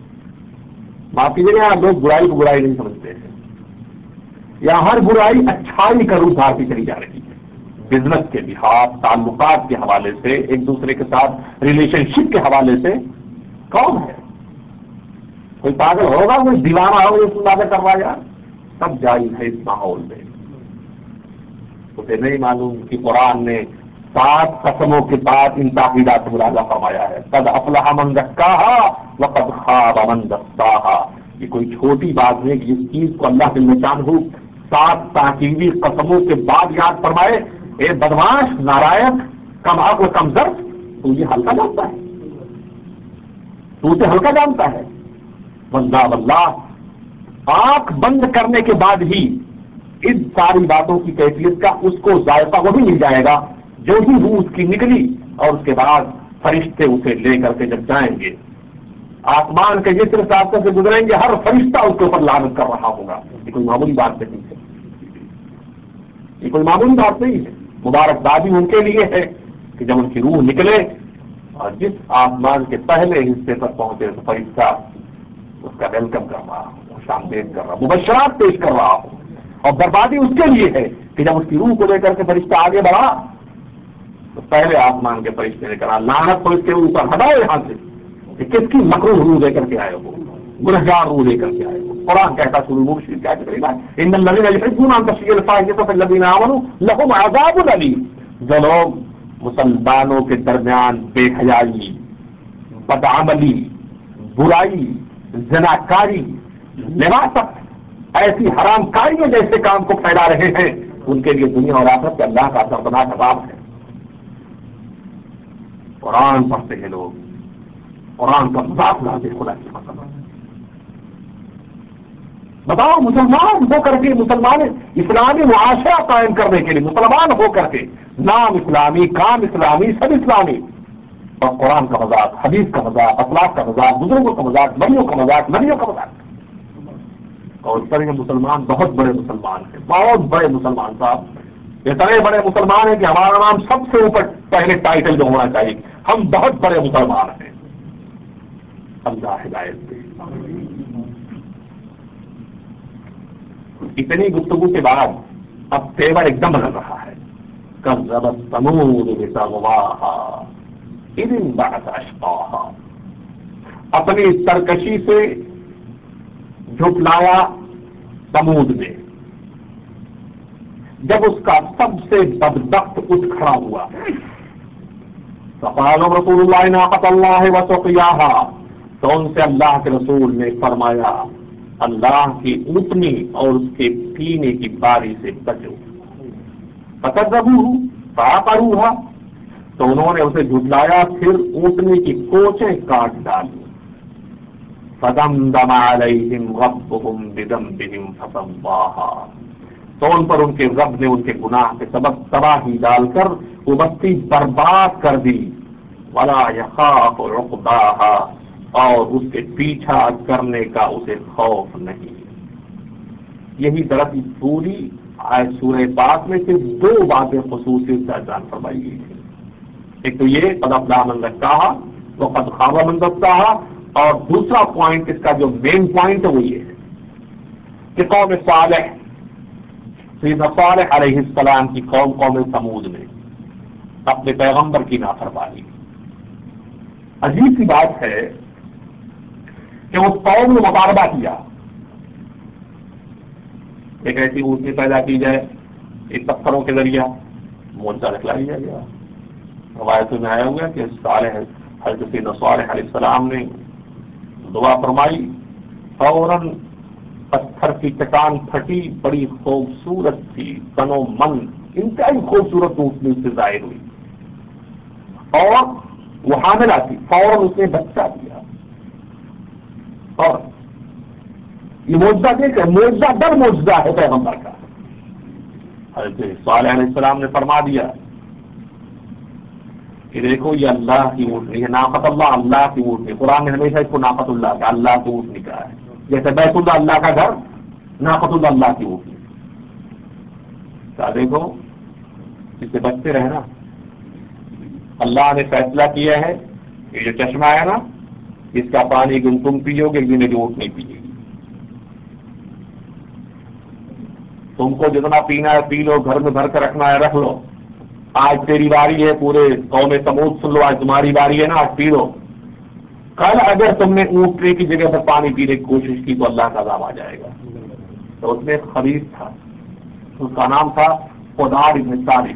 بات سیدھی ہے، لوگ برائی کو برائی نہیں سمجھتے ہیں. یا ہر برائی اچھائی کا روپ دھارتی چلی جا رہی ہے. بزنس کے لحاظ، تعلقات کے حوالے سے، ایک دوسرے کے ساتھ ریلیشن شپ کے حوالے سے. کون ہے؟ کوئی پاگل ہوگا، کوئی دیوانہ ہوگا اس باتیں کر رہا یار؟ سب جائز ہے اس ماحول میں. اسے نہیں معلوم کہ قرآن نے 7 قسموں کے بعد ان تاکیدات سے مراجعہ فرمایا ہے. قد افلح من زکاہا وقد خاب من دساہا. یہ کوئی چھوٹی بات نہیں کہ جس چیز کو اللہ کے نشان ہو 7 تاکیدی قسموں کے بعد یاد فرمائے. اے بدماش، نارائق، کم عقل، کم ضرب، تو یہ ہلکا جانتا ہے؟ تو اسے ہلکا جانتا ہے؟ واللہ واللہ آنکھ بند کرنے کے بعد ہی ان ساری باتوں کی کیفیت کا اس کو ذائقہ وہی مل جائے گا جو ہی روح اس کی نکلی. اور اس کے بعد فرشتے اسے لے کر کے جب جائیں گے، آسمان کے جس راستے سے گزریں گے، ہر فرشتہ اس کے اوپر لعنت کر رہا ہوگا. یہ کوئی معمولی بات نہیں ہے. یہ کوئی معمولی بات نہیں ہے. مبارکبادی ان کے لیے ہے کہ جب ان کی روح نکلے اور جس آسمان کے پہلے حصے پر پہنچے تو فرشتہ اس کا ویلکم کر رہا ہو، خوش آمدید کر رہا ہو، مبشرات پیش کر رہا ہو. اور بربادی اس کے لیے ہے کہ جب اس کی روح کو لے کر کے فرشتہ آگے بڑھا تو پہلے آسمان کے فرشتے نے کہا لعنت کو اس کے اوپر ہٹاؤ یہاں سے کہ کس کی مکروہ روح لے کر کے آئے ہو، گنہگار روح لے کر کے آئے ہو. قرآن کہتا شروع مرشد کیا کہ ان الذین یحبون ان تشیع الفاحشۃ فی الذین آمنوا لهم عذاب الیم. جو لوگ مسلمانوں کے درمیان بے حیائی، بدعملی، برائی، زناکاری، لواطت، ایسی حرام کاریوں جیسے کام کو پھیلا رہے ہیں، ان کے لیے دنیا اور آخرت کے اللہ کا دردناک عذاب ہے. قرآن پڑھتے ہیں لوگ، قرآن کا مذاق اڑاتے خدا کی قسم. بتاؤ مسلمان ہو کر کے، مسلمان اسلامی معاشرہ قائم کرنے کے لیے مسلمان ہو کر کے نام اسلامی، کام اسلامی، سب اسلامی، اور قرآن کا مذاق، حدیث کا مذاق، اخلاق کا مذاق، بزرگوں کا مذاق، بڑیوں کا مذاق، نبیوں کا مذاق. اور اس طرح کے مسلمان بہت بڑے مسلمان ہیں، بہت بڑے مسلمان صاحب، اتنے بڑے مسلمان ہیں کہ ہمارا نام سب سے اوپر پہلے ٹائٹل جو ہونا چاہیے، ہم بہت بڑے مسلمان ہیں. اللہ ہدایت دے. اتنی گفتگو کے بعد اب تیور ایک دم بدل رہا ہے. کذبت ثمود بطغواہا اذ انبعث اشقاہا. اپنی سرکشی سے جھٹلایا ثمود نے جب اس کا سب سے بدبخت اٹھ کھڑا ہوا. فقال رسول اللہ ناقۃ اللہ وسقیاہا. تو ان سے اللہ کے رسول نے فرمایا اللہ کی اونٹنی اور اس کے پینے کی باری سے بچو. فکذبوہ فعقروہا. تو انہوں نے اسے جھٹلایا، پھر اونٹنی کی کوچیں کاٹ ڈالی. فدمدم علیہم ربہم بذنبہم فسواہا. تو ان پر ان کے رب نے ان کے گناہ کے سبب تباہی ڈال کر وہ بستی برباد کر دی. ولا یخاف عقباہا. اور اس کے پیچھا کرنے کا اسے خوف نہیں. یہی درد پوری سورہ پاک میں صرف 2 باتیں خصوصیت سے بیان فرمائی گئی ہیں. ایک تو یہ قد افلح من زکاہا وقد خاب من دساہا، اور دوسرا پوائنٹ اس کا جو مین پوائنٹ ہے وہ یہ ہے کہ قوم صالح، سیدنا صالح علیہ السلام کی قوم ثمود نے اپنے پیغمبر کی نافرمانی. عجیب سی بات ہے کہ اس قوم نے مطالبہ کیا ایک ایسی اونٹنی پیدا کی جائے، ایک پتھروں کے ذریعہ معجزہ دکھلا دیا گیا. روایتوں میں آیا ہوا کہ حضرت سیدنا صالح علیہ السلام نے دعا فرمائی، فوراً پتھر کی چٹان پھٹی، بڑی خوبصورت تھی، تنو من انتہائی خوبصورت اونٹنی سے ظاہر ہوئی، اور وہ حاملہ تھی. فوراً اس نے بچہ دیا. اور یہ معجزہ دیکھ کر معجزہ در معجزہ ہے پیغمبر کا. حضرت صالح علیہ السلام نے فرما دیا کہ دیکھو یہ اللہ کی اونٹنی ہے، ناقۃ اللہ اللہ کی اونٹنی، قرآن نے ہمیشہ اس کو ناقۃ اللہ کی اونٹنی کہا ہے، جیسے بیت اللہ اللہ کا گھر، ناقۃ اللہ کی اونٹنی. کیا دیکھو اس سے بچتے رہنا. اللہ نے فیصلہ کیا ہے کہ جو چشمہ ہے نا اس کا پانی تم پیو گے، بھی میری اونٹ نہیں پیے گی. تم کو جتنا پینا ہے پی لو، گھر میں بھر کے رکھنا ہے رکھ لو. آج تیری باری ہے، پورے قوم سمود سن لو، آج تمہاری باری ہے نا، آج پی لو. کل اگر تم نے اونٹنے کی جگہ پر پانی پینے کی کوشش کی تو اللہ کا عذاب آ جائے گا. تو اس میں ایک خبیث تھا، اس کا نام تھا خدار ابن صالح،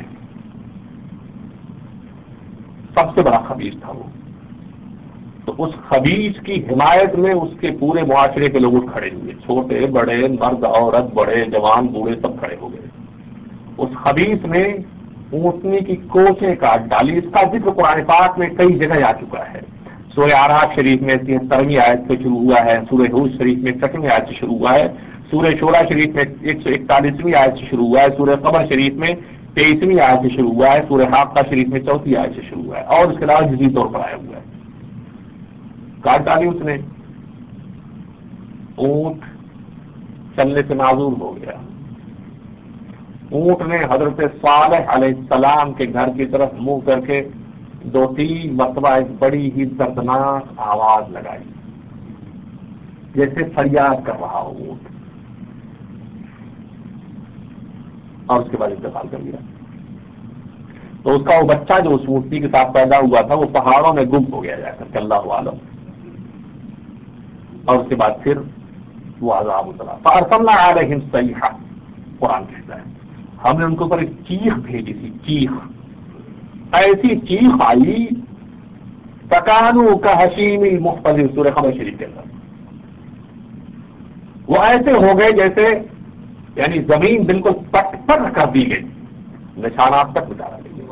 سب سے بڑا خبیث تھا وہ. تو اس خبیث کی حمایت میں اس کے پورے معاشرے کے لوگ کھڑے ہوئے، چھوٹے بڑے مرد عورت بڑے جوان بوڑھے سب کھڑے ہو گئے. اس خبیث نے اونٹنی کی کوچیں کاٹ ڈالی. اس کا ذکر قرآن پاک میں کئی جگہ آ چکا ہے. سورہ اعراف شریف میں 73ویں آیت سے شروع ہوا ہے، سورہ ہود شریف میں 61ویں آیت سے شروع ہوا ہے، سورہ شورى شریف میں 141ویں آیت سے شروع ہوا ہے، سورہ قمر شریف میں 23ویں آیت سے شروع ہوا ہے، سورہ حاقہ شریف میں 4 آیت سے شروع ہوا ہے، اور اس کے علاوہ جزوی طور پر آیا ہوا ہے. کاٹ ڈالی اس نے. اونٹ چلنے سے معذور ہو گیا. اونٹ نے حضرت صالح علیہ السلام کے گھر کی طرف منہ کر کے 2-3 مرتبہ ایک بڑی ہی دردناک آواز لگائی، جیسے فریاد کر رہا ہو اونٹ، اور اس کے بعد انتقال کر لیا. تو اس کا وہ بچہ جو اس اونٹنی کے ساتھ پیدا ہوا تھا وہ پہاڑوں میں گم ہو گیا جا کر، اللہ عالم. اور اس کے بعد پھر وہ عذاب اترا. فارسلنا علیہم صیحہ، قرآن کہتا ہے ہم نے ان کے اوپر ایک چیخ بھیجی تھی. چیخ، ایسی چیخ آئی فکانوا کحشیم المحتضر، سورہ خبر شریف کے اندر. وہ ایسے ہو گئے جیسے یعنی زمین بالکل پٹ پٹ کر دی گئی، نشانات تک مٹا دی گئی.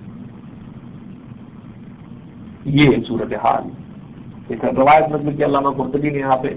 یہ صورتحال ایک روایت مطلب کہ علامہ قرطبی نے یہاں پہ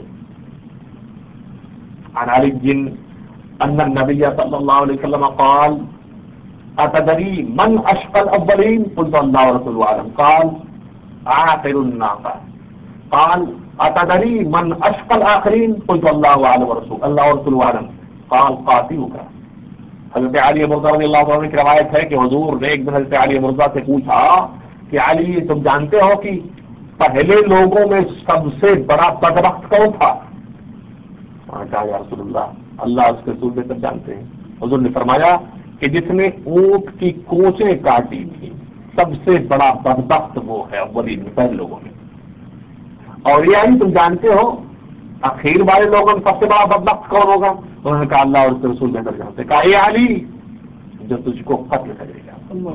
عن علی ان النبی صلی اللہ علیہ وسلم قال اتدری من اشقى الاولین قلت اللہ ورسولہ اعلم قال آخر الناقہ قال اتدری من اشقى الاخرین قلت اللہ اعلم ورسولہ اعلم قال قاتلک. حضرت علی مرضی رضی اللہ عنہ کی روایت ہے کہ حضور نے ایک دن حضرت علی مرضی سے پوچھا کہ علی تم جانتے ہو کہ پہلے لوگوں میں سب سے بڑا بدبخت کون تھا؟ کہا یا رسول اللہ، اللہ اس کے رسول بہتر جانتے ہیں. حضور نے فرمایا کہ جس نے اونٹ کی کوچیں کاٹی تھی سب سے بڑا بدبخت وہ ہے اولین میں، پہلے لوگوں میں. اور یہ علی تم جانتے ہو اخیر والے لوگوں میں سب سے بڑا بدبخت کون ہوگا؟ انہوں نے کہا اللہ اور اس کے رسول بہتر جانتے. کہا یہ علی جو تجھ کو قتل کرے گا.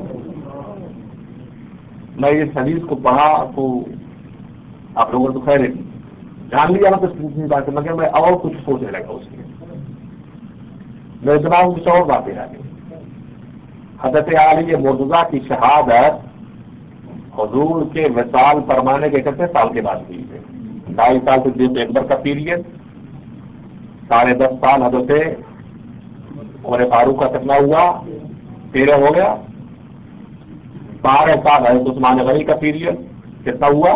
میں اس حدیث کو پڑھا تو آپ لوگوں تو خیر جان لیا نا، کچھ باتیں مگر میں اور کچھ سوچنے لگا اس میں، میرے دماغ میں کچھ اور باتیں آ گئی. حضرت علی مرتضیٰ کی شہادت حضور کے وصال فرمانے کے کتنے سال کے بعد ہوئی ہے؟ 2.5 سال سے صدیق اکبر کا پیریڈ، 10.5 سال حضرت عمر فاروق کا کتنا ہوا؟ 13 ہو گیا. 12 سال حضرت عثمان غنی کا پیریڈ کتنا ہوا؟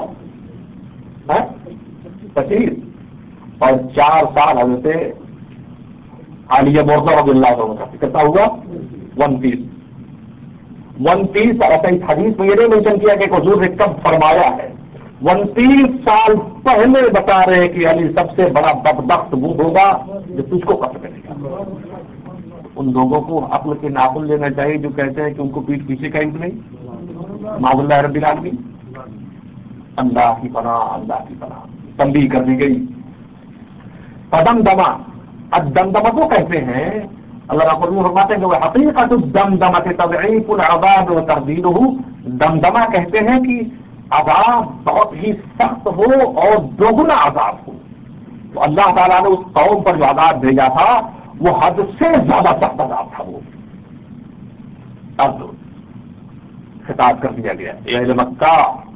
25. اور 4 سال حضرت علی مرتضیٰ رضی اللہ عنہ کا کتنا ہوا؟ 29. اور ایسا اس حدیث میں یہ نہیں مینشن کیا کہ حضور نے کب فرمایا ہے. 29 سال پہلے بتا رہے کہ علی سب سے بڑا بدبخت وہ ہوگا جو تجھ کو قتل کرے گا. ان لوگوں کو عقل کے ناخن لینا چاہیے جو کہتے ہیں کہ ان کو پیٹھ پیچھے کا علم نہیں. معاذ اللہ رب العالمین. اللہ کی پناہ، اللہ کی پناہ. تنبیہ کر دی گئی. دمدمہ، الدمدمہ کو کہتے ہیں، اللہ رب العالمین فرماتے ہیں کہ وہ حقیقت الدمدمہ تضعیف العذاب و تردیدہ. دمدمہ کہتے ہیں کہ عذاب بہت ہی سخت ہو اور دوگنا عذاب ہو. تو اللہ تعالیٰ نے اس قوم پر جو عذاب بھیجا تھا وہ حد سے زیادہ سخت عذاب تھا. وہ اب خطاب کر دیا گیا اے اہل مکہ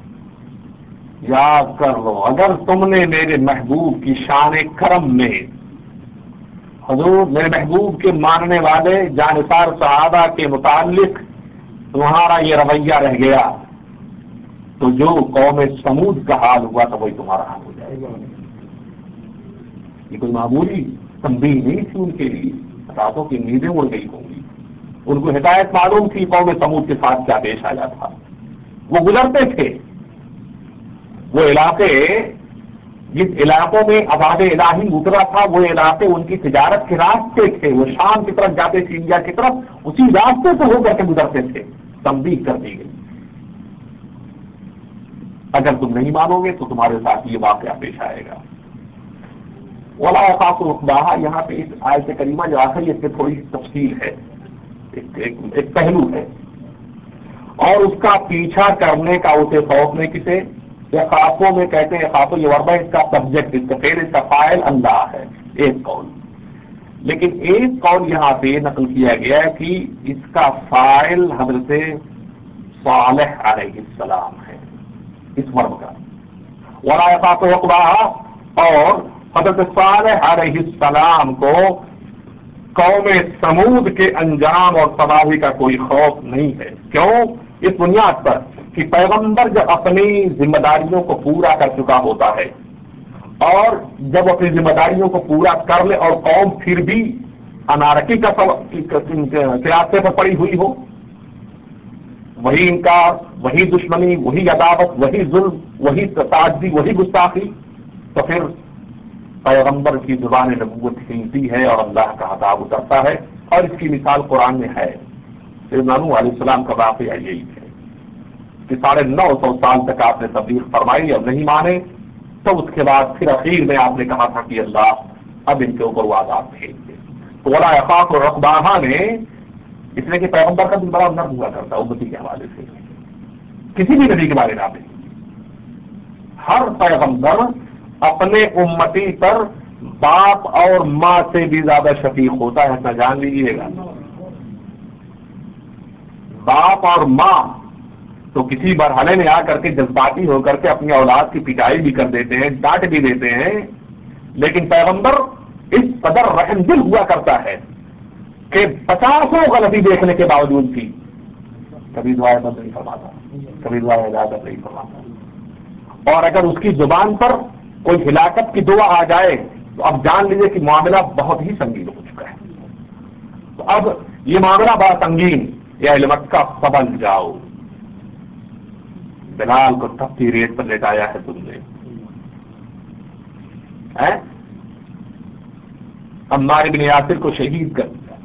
یاد کر لو، اگر تم نے میرے محبوب کی شان کرم میں، حضور میرے محبوب کے ماننے والے جانثار صحابہ کے متعلق تمہارا یہ رویہ رہ گیا تو جو قوم سمود کا حال ہوا تھا وہی تمہارا حال ہو جائے گا. یہ کوئی معمولی تنبیہ نہیں تھی ان کے لیے، راتوں کی نیندیں اڑ گئی ہوں گی. ان کو ہدایت معلوم تھی قوم سمود کے ساتھ کیا پیش آیا تھا. وہ گزرتے تھے وہ علاقے، جس علاقوں میں عذاب الہی اترا تھا وہ علاقے ان کی تجارت کے راستے تھے. وہ شام کی طرف جاتے تھے، انڈیا کی طرف، اسی راستے سے ہو کر کے گزرتے تھے. تنبیہ کر دی گئی اگر تم نہیں مانو گے تو تمہارے ساتھ یہ واقعہ پیش آئے گا. ولا يخاف عقباها، یہاں پہ اس آیت کریمہ جو آخری اس میں تھوڑی تفصیل ہے، ایک پہلو ہے، اور اس کا پیچھا کرنے کا اسے خوف نہیں. کسے؟ خافوں میں کہتے ہیں، خافوں یہ وربہ اس کا سبجیکٹ، اس کا فعل، اس کا فاعل اللہ ہے. ایک قول، لیکن ایک قول یہاں پہ نقل کیا گیا ہے کہ اس کا فاعل حضرت صالح علیہ السلام ہے اس ورب کا. ولا يخاف عقباها، اور حضرت صالح علیہ السلام کو قوم سمود کے انجام اور تباہی کا کوئی خوف نہیں ہے. کیوں؟ اس بنیاد پر کہ پیغمبر جب اپنی ذمہ داریوں کو پورا کر چکا ہوتا ہے، اور جب اپنی ذمہ داریوں کو پورا کر لے اور قوم پھر بھی انارکی کا راستے پر پڑی ہوئی ہو، وہی انکار، وہی دشمنی، وہی عداوت، وہی ظلم، وہی تعدی، وہی گستاخی، تو پھر پیغمبر کی زبان نبوت ہلتی ہے اور اللہ کا عذاب اترتا ہے. اور اس کی مثال قرآن میں ہے. سیدنا نوح علیہ السلام کا واقعہ یہی ہے کہ 950 سال تک آپ نے تبلیغ فرمائی اور نہیں مانے، تو اس کے بعد پھر اخیر میں آپ نے کہا تھا کہ اللہ اب ان کے اوپر وہ عذاب بھیج دے. تو ولا يخاف عقباها میں اس لیے کہ پیغمبر کا بھی بڑا نرم ہوا کرتا امتی کے حوالے سے، کسی بھی نبی کے بارے میں آپ ہر پیغمبر اپنے امتی پر باپ اور ماں سے بھی زیادہ شفیق ہوتا ہے. ایسا جان لیجیے گا. باپ اور ماں تو کسی مرحلے میں آ کر کے جذباتی ہو کر کے اپنی اولاد کی پٹائی بھی کر دیتے ہیں، ڈانٹ بھی دیتے ہیں، لیکن پیغمبر اس قدر رحم دل ہوا کرتا ہے کہ 50 غلطی دیکھنے کے باوجود بھی کبھی دعائیں بند نہیں فرماتا، کبھی دعائیں اجازت نہیں فرماتا. اور اگر اس کی زبان پر کوئی ہلاکت کی دعا آ جائے تو اب جان لیجیے کہ معاملہ بہت ہی سنگین ہو چکا ہے. تو اب یہ معاملہ بڑا سنگین، یا علمت کا سبن جاؤ، بلال کو تپتی ریت پر لٹایا ہے تم نے، عمار بن یاسر کو شہید کر دیا،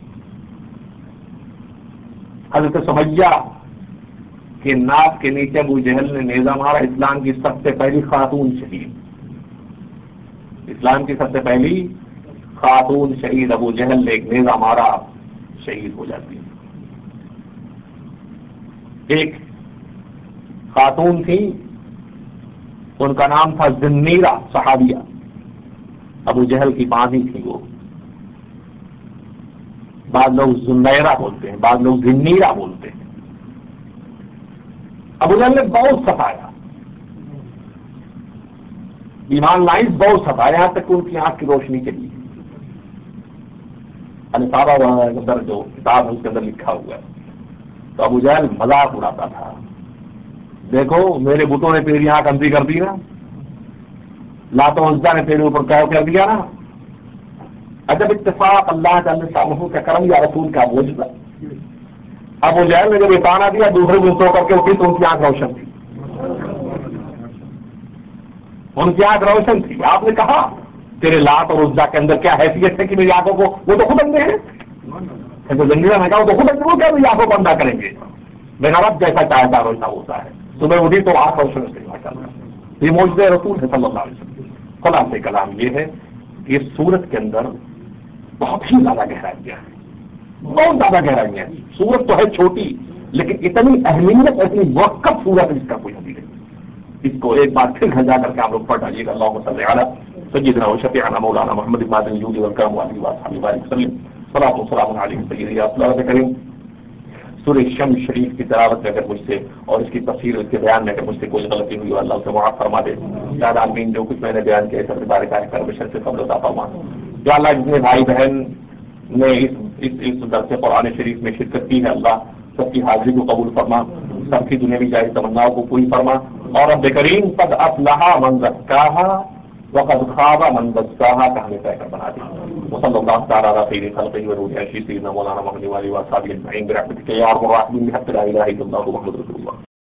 حضرت سمیہ کے ناک کے نیچے ابو جہل نے نیزہ مارا. اسلام کی سب سے پہلی خاتون شہید، اسلام کی سب سے پہلی خاتون شہید، ابو جہل نے ایک نیزہ مارا، شہید ہو جاتی. ایک خاتون تھی، ان کا نام تھا زنیرہ صحابیہ، ابو جہل کی باندھی تھی وہ. بعض لوگ زنیرہ بولتے ہیں، بعض لوگ زنیرہ بولتے ہیں. ابو جہل نے بہت ستایا، ایمان لائن بہت ستایا، یہاں تک کہ ان کی آنکھ کی روشنی چلی. اندر جو کتاب ہے اس کے اندر لکھا ہوا ہے. تو ابو جہل مذاق اڑاتا تھا، دیکھو میرے بتوں نے تیری آنکھ اندھی کر دی نا، لات و عزا نے تیرے اوپر کیا کر دیا نا. عجب اتفاق، اللہ تعالی شاہ کا کرم یا رسول کا موجودہ. ابو جہل نے جب یہ تانا دیا دوسرے دن سو کر کے اٹھی تو ان کی آنکھ روشن تھی، ان کی آنکھ روشن تھی. آپ نے کہا تیرے لات اور عزا کے اندر کیا حیثیت ہے کہ میری آنکھوں کو، وہ تو خود اندھے ہیں. زنجیرہ نے کہا وہ تو خود اندھے، وہ کیا میری آنکھوں کو اندھا کریں گے، میرا رب جیسا چاہتا ہے ویسا ہوتا ہے. صبح اٹھی تو آنکھ روشن ہوتی. یہ معجزہ رسول ہے صلی اللہ علیہ وسلم. خلاصہ کلام یہ ہے کہ اس سورت کے اندر بہت ہی زیادہ گہرائیاں ہیں، بہت زیادہ گہرائیاں ہیں. سورت تو ہے چھوٹی لیکن اتنی اہمیت، اتنی موقف سورت ہے جس کا کوئی حدیث نہیں. اس کو ایک بار پھر گھر جا کر کے آپ لوگ پڑھ ڈالیے گا. اللہم صلی علی سیدنا و شفیعنا مولانا محمد بن الجود والکرم علیہ وسلم صلاۃ و سلام علیہ سیدنا یا رسول اللہ کریم. سورہ شمس شریف کی تلاوت میں اگر مجھ سے اور اس کی تفسیر، اس کے بیان میں اگر مجھ سے کوئی غلطی ہوئی اللہ اسے معاف فرما دے. یا عالمین جو کچھ میں نے بیان کیا سب بارے کا کر بشر سے قبل عطا فرما. یا اللہ جتنے بھائی بہن نے اس درس قرآن شریف میں شرکت کی ہے اللہ سب کی حاضری کو قبول فرما. سب کی دنیاوی جائز تمناؤں کو پوری فرما، اور رب کریم قد افلح من زکاہا وقد خاب من دساہا کا ہمیں طے کر بنا دے. وصلی اللہ تعالیٰ علی خیر خلقہ و روح عرشہ سیدنا مولانا محمد وآلہ وصحبہ اجمعین برحمتک یا ارحم الراحمین بحق لا الہ الا اللہ محمد رسول اللہ.